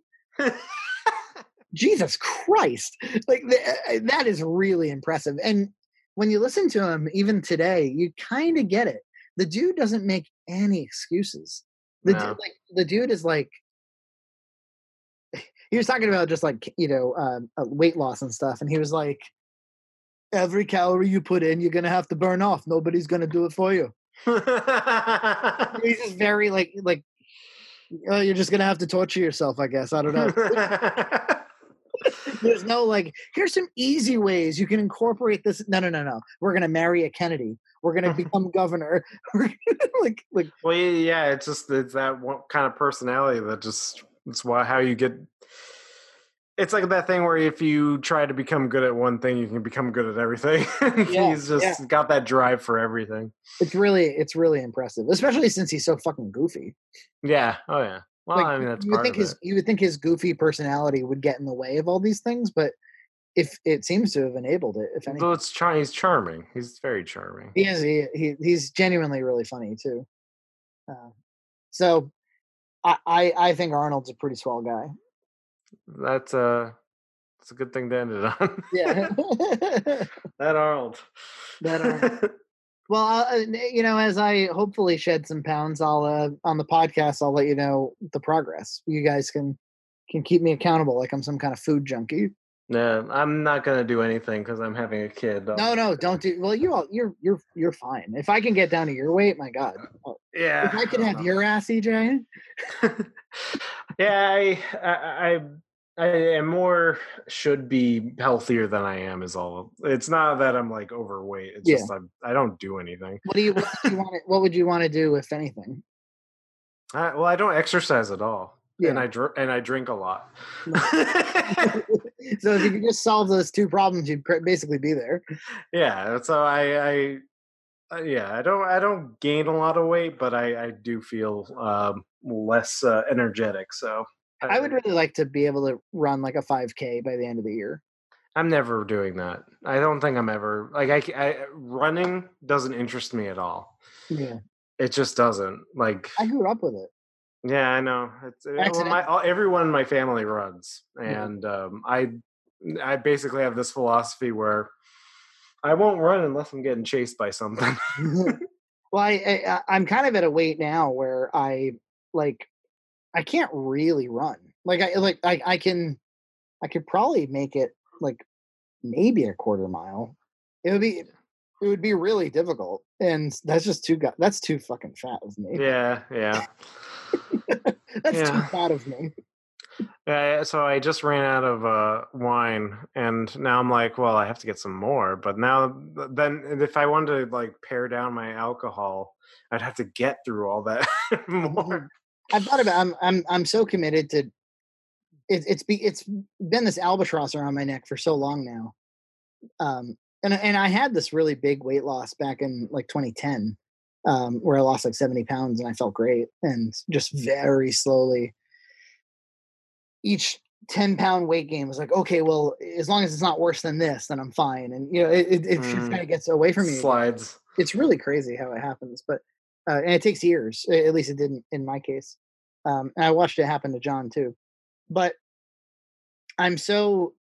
Speaker 2: Jesus Christ. Like th- that is really impressive. And when you listen to him even today, you kind of get it. The dude doesn't make any excuses. The
Speaker 1: No.
Speaker 2: dude, like the dude is like he was talking about just like, you know, um, uh, weight loss and stuff, and he was like, every calorie you put in, you're gonna have to burn off. Nobody's gonna do it for you. He's just very like like oh, you're just gonna have to torture yourself, I guess. I don't know. There's no like, here's some easy ways you can incorporate this. No, no, no, no. We're gonna marry a Kennedy. We're gonna become governor. like, like.
Speaker 1: Well, yeah, yeah, it's just it's that one kind of personality that just it's why how you get. It's like that thing where if you try to become good at one thing, you can become good at everything.
Speaker 2: Yeah,
Speaker 1: He's just
Speaker 2: yeah.
Speaker 1: got that drive for everything.
Speaker 2: It's really, it's really impressive, especially since he's so fucking goofy.
Speaker 1: Yeah. Oh yeah. Well,
Speaker 2: Like
Speaker 1: I mean that's
Speaker 2: you would
Speaker 1: part
Speaker 2: think
Speaker 1: of
Speaker 2: his,
Speaker 1: it.
Speaker 2: you would think his goofy personality would get in the way of all these things, but if it seems to have enabled it, if anything.
Speaker 1: Though it's char- he's charming. He's very charming.
Speaker 2: He is. He, he he's genuinely really funny too. Uh, so, I, I I think Arnold's a pretty swell guy.
Speaker 1: That's uh that's a good thing to end it on.
Speaker 2: Yeah.
Speaker 1: That Arnold.
Speaker 2: That Arnold. Well, uh, you know, as I hopefully shed some pounds, I'll uh, on the podcast, I'll let you know the progress. You guys can can keep me accountable, like I'm some kind of food junkie.
Speaker 1: No, I'm not gonna do anything because I'm having a kid.
Speaker 2: No,
Speaker 1: I'll-
Speaker 2: no, don't do. Well, you all, you're you're you're fine. If I can get down to your weight, my God. Oh,
Speaker 1: yeah.
Speaker 2: if I could
Speaker 1: don't
Speaker 2: have
Speaker 1: know.
Speaker 2: your ass, E J.
Speaker 1: Yeah, I, I, I, I am more should be healthier than I am. Is all. It's not that I'm like overweight. It's
Speaker 2: Yeah.
Speaker 1: just I'm, I don't do anything.
Speaker 2: What do you what do you want? To, what would you want to do if anything?
Speaker 1: I, well, I don't exercise at all,
Speaker 2: Yeah.
Speaker 1: and I dr- and I drink a lot.
Speaker 2: So if you could just solve those two problems, you'd pr- basically be there.
Speaker 1: Yeah, so I, I, uh, yeah, I don't, I don't gain a lot of weight, but I, I do feel um, less uh, energetic. So
Speaker 2: I would really like to be able to run like a five K by the end of the year.
Speaker 1: I'm never doing that. I don't think I'm ever like I, I running doesn't interest me at all.
Speaker 2: Yeah,
Speaker 1: It just doesn't. Like
Speaker 2: I grew up with it.
Speaker 1: yeah, I know. It's well, my
Speaker 2: Accidentally.
Speaker 1: all, everyone in my family runs,
Speaker 2: Yeah.
Speaker 1: and um, I I basically have this philosophy where I won't run unless I'm getting chased by something.
Speaker 2: Well, I, I I'm kind of at a weight now where I like I can't really run. Like I like I I can I could probably make it like maybe a quarter mile. It would be it would be really difficult, and that's just too gu- that's too fucking fat of me.
Speaker 1: yeah, yeah.
Speaker 2: That's too
Speaker 1: Yeah.
Speaker 2: fat of me.
Speaker 1: Yeah, so I just ran out of uh, wine, and now I'm like, well, I have to get some more. But now, then, if I wanted to like pare down my alcohol, I'd have to get through all that more.
Speaker 2: I've thought about. I'm I'm I'm so committed to. It, it's be it's been this albatross around my neck for so long now. Um, and and I had this really big weight loss back in like twenty ten, um, where I lost like seventy pounds and I felt great, and just very slowly. Each ten pound weight gain was like, okay, well, as long as it's not worse than this, then I'm fine. And you know, it it, it just
Speaker 1: Mm.
Speaker 2: kind of gets away from you.
Speaker 1: Slides.
Speaker 2: It's really crazy how it happens, but uh, and it takes years. a- At least it didn't in my case. Um, and I watched it happen to John too. But I'm so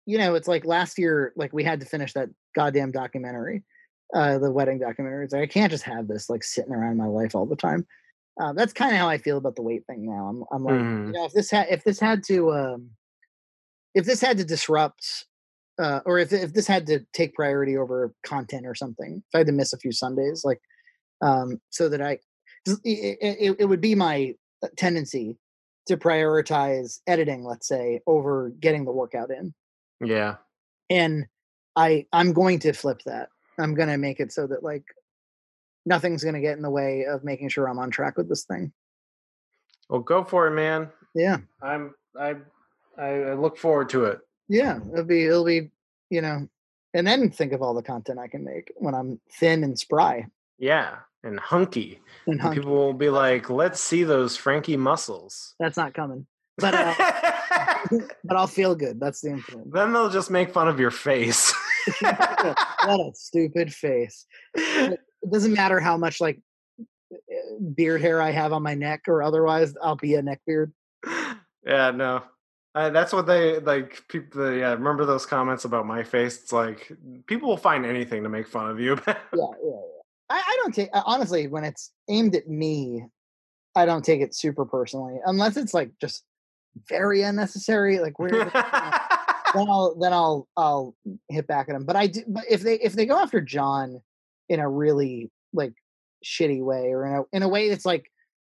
Speaker 2: you know, it's like last year, like we had to finish that goddamn documentary, uh, the wedding documentary. It's like I can't just have this like sitting around in my life all the time. Uh, that's kind of how I feel about the weight thing now. I'm, I'm like, you
Speaker 1: Mhm.
Speaker 2: know, if this had, if this had to, um, if this had to disrupt, uh, or if if this had to take priority over content or something, if I had to miss a few Sundays, like, um, so that I, it, it, it would be my tendency to prioritize editing, let's say, over getting the workout in.
Speaker 1: Yeah.
Speaker 2: And I I'm going to flip that. I'm going to make it so that like nothing's going to get in the way of making sure I'm on track with this thing.
Speaker 1: Well, go for it, man.
Speaker 2: Yeah.
Speaker 1: I'm I I I look forward to it.
Speaker 2: Yeah, it'll be it'll be, you know, and then think of all the content I can make when I'm thin and spry
Speaker 1: Yeah, and hunky.
Speaker 2: and
Speaker 1: And
Speaker 2: hunky.
Speaker 1: people will be like, "Let's see those Frankie muscles."
Speaker 2: That's not coming. But uh but I'll feel good. That's the important
Speaker 1: Then they'll just make fun of your face.
Speaker 2: part. What a stupid face. It doesn't matter how much like beard hair I have on my neck or otherwise, I'll be a neck beard.
Speaker 1: Yeah, no. Uh, that's what they like. People, yeah. Remember those comments about my face? It's like people will find anything to make fun of you about.
Speaker 2: Yeah, yeah, yeah. I, I don't take honestly when it's aimed at me, I don't take it super personally unless it's like just very unnecessary. Like where then I'll then I'll I'll hit back at them. But I do. But if they if they go after John in a really like shitty way or in a in a way that's like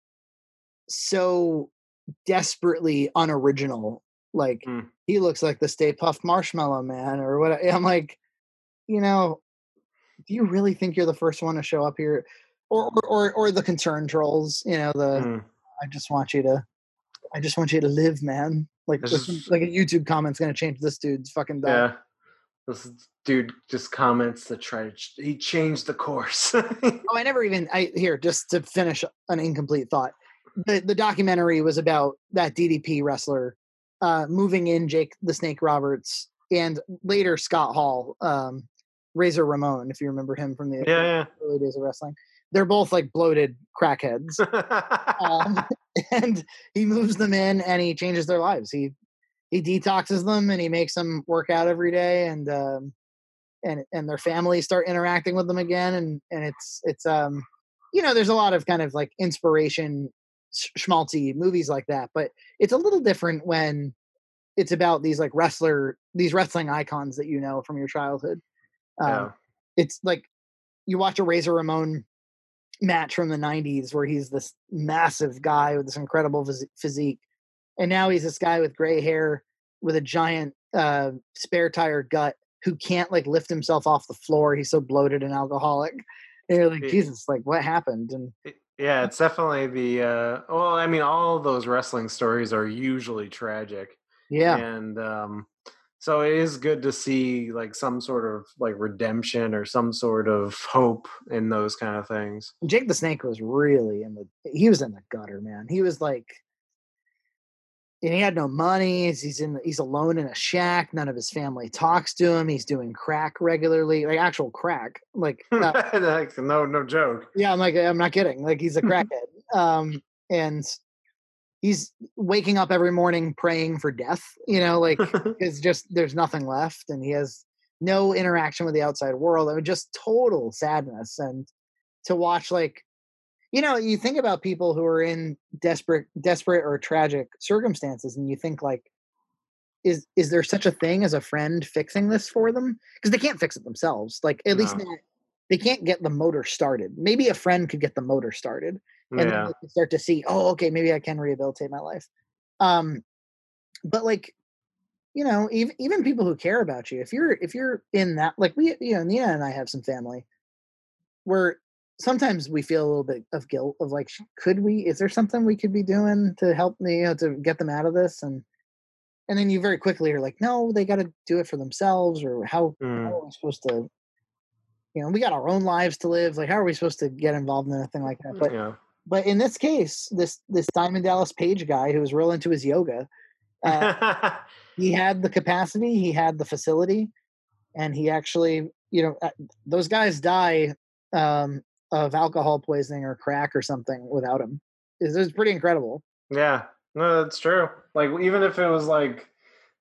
Speaker 2: so desperately unoriginal, like
Speaker 1: Mm.
Speaker 2: he looks like the Stay Puft Marshmallow Man or what? I'm like, you know, do you really think you're the first one to show up here? Or or or, or the concern trolls, you know, the
Speaker 1: Mm.
Speaker 2: I just want you to I just want you to live, man. Like
Speaker 1: It's
Speaker 2: this,
Speaker 1: just
Speaker 2: like a YouTube comment's gonna change this dude's fucking diet.
Speaker 1: yeah. This dude just comments to try to ch- he changed the course.
Speaker 2: Oh, I never even I here just to finish an incomplete thought. The the documentary was about that D D P wrestler uh moving in Jake the Snake Roberts and later Scott Hall, um, Razor Ramon, if you remember him from the
Speaker 1: Yeah,
Speaker 2: early days of wrestling. They're both like bloated crackheads.
Speaker 1: yeah.
Speaker 2: Um, and he moves them in and he changes their lives. He he detoxes them and he makes them work out every day and um and and their families start interacting with them again and and it's it's um you know there's a lot of kind of like inspiration sch- schmaltzy movies like that, but it's a little different when it's about these like wrestler these wrestling icons that you know from your childhood. um
Speaker 1: Yeah.
Speaker 2: it's like you watch a Razor Ramon match from the nineties where he's this massive guy with this incredible phys- physique, and now he's this guy with gray hair with a giant uh, spare tire gut who can't like lift himself off the floor. He's so bloated and alcoholic. And you're like,
Speaker 1: It-
Speaker 2: Jesus, like what happened? And
Speaker 1: it- yeah, it's definitely the uh well, I mean all of those wrestling stories are usually tragic.
Speaker 2: yeah,
Speaker 1: And um so it is good to see like some sort of like redemption or some sort of hope in those kind of things.
Speaker 2: Jake the Snake was really in the he was in the gutter, man. He was like, and he had no money. He's in he's alone in a shack. None of his family talks to him. He's doing crack regularly, like actual crack. Like uh,
Speaker 1: Like, no, no joke.
Speaker 2: yeah, I'm like I'm not kidding. Like he's a crackhead. Um, and he's waking up every morning praying for death, you know, like it's just there's nothing left and he has no interaction with the outside world. I mean, just total sadness. And to watch like, you know, you think about people who are in desperate, desperate or tragic circumstances, and you think like, is is there such a thing as a friend fixing this for them? Because they can't fix it themselves. Like at least
Speaker 1: No.
Speaker 2: not, they can't get the motor started. Maybe a friend could get the motor started, and then
Speaker 1: Yeah.
Speaker 2: they can start to see, oh, okay, maybe I can rehabilitate my life. Um, but like you know, even even people who care about you, if you're if you're in that, like we, you know, Nina and I have some family where sometimes we feel a little bit of guilt of like, could we? Is there something we could be doing to help me, you know, to get them out of this? And and then you very quickly are like, no, they got to do it for themselves, or how,
Speaker 1: Mm.
Speaker 2: how are we supposed to? You know, we got our own lives to live. Like, how are we supposed to get involved in anything like that? But
Speaker 1: Yeah.
Speaker 2: but in this case, this this Diamond Dallas Page guy who was real into his yoga, uh, he had the capacity, he had the facility, and he actually, you know, uh, those guys die um, of alcohol poisoning or crack or something without him. It's, it's pretty incredible.
Speaker 1: Yeah, no, that's true. Like even if it was like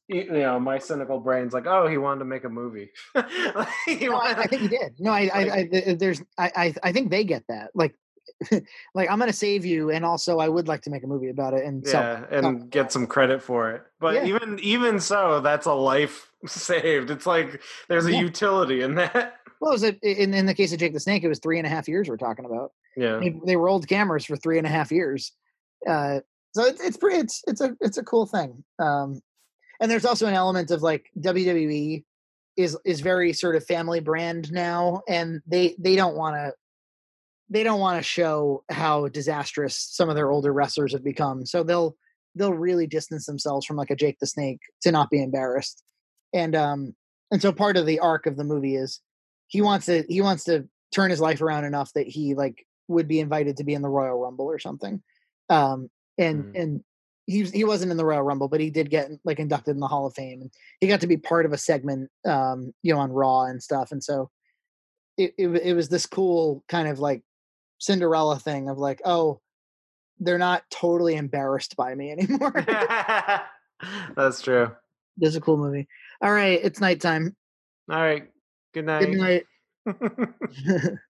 Speaker 1: you know, my cynical brain's like, oh, he wanted to make a movie. Like, he
Speaker 2: No, I, I
Speaker 1: wanted-
Speaker 2: think he did. No, I, I,
Speaker 1: like,
Speaker 2: I th- there's, I, I, I think they get that. Like, like I'm gonna save you, and also I would like to make a movie about it and sell.
Speaker 1: yeah,
Speaker 2: sell
Speaker 1: and get some credit for it. But
Speaker 2: yeah,
Speaker 1: even even so, that's a life saved. It's like there's a
Speaker 2: yeah.
Speaker 1: utility in that.
Speaker 2: Well, it was a, in in the case of Jake the Snake, it was three and a half years we're talking about.
Speaker 1: Yeah.
Speaker 2: They, they rolled cameras for three and a half years. Uh, so it's it's pretty it's it's a it's a cool thing. Um, and there's also an element of like W W E is is very sort of family brand now, and they they don't want to they don't want to show how disastrous some of their older wrestlers have become. So they'll they'll really distance themselves from like a Jake the Snake to not be embarrassed. And um and so part of the arc of the movie is he wants to he wants to turn his life around enough that he like would be invited to be in the Royal Rumble or something. Um and
Speaker 1: Mhm.
Speaker 2: and he he wasn't in the Royal Rumble, but he did get like inducted in the Hall of Fame, and he got to be part of a segment um you know on Raw and stuff. And so it, it, it was this cool kind of like Cinderella thing of like, oh, they're not totally embarrassed by me anymore.
Speaker 1: That's true.
Speaker 2: This is a cool movie. All right, it's nighttime.
Speaker 1: All right. Good
Speaker 2: Good
Speaker 1: night.
Speaker 2: night.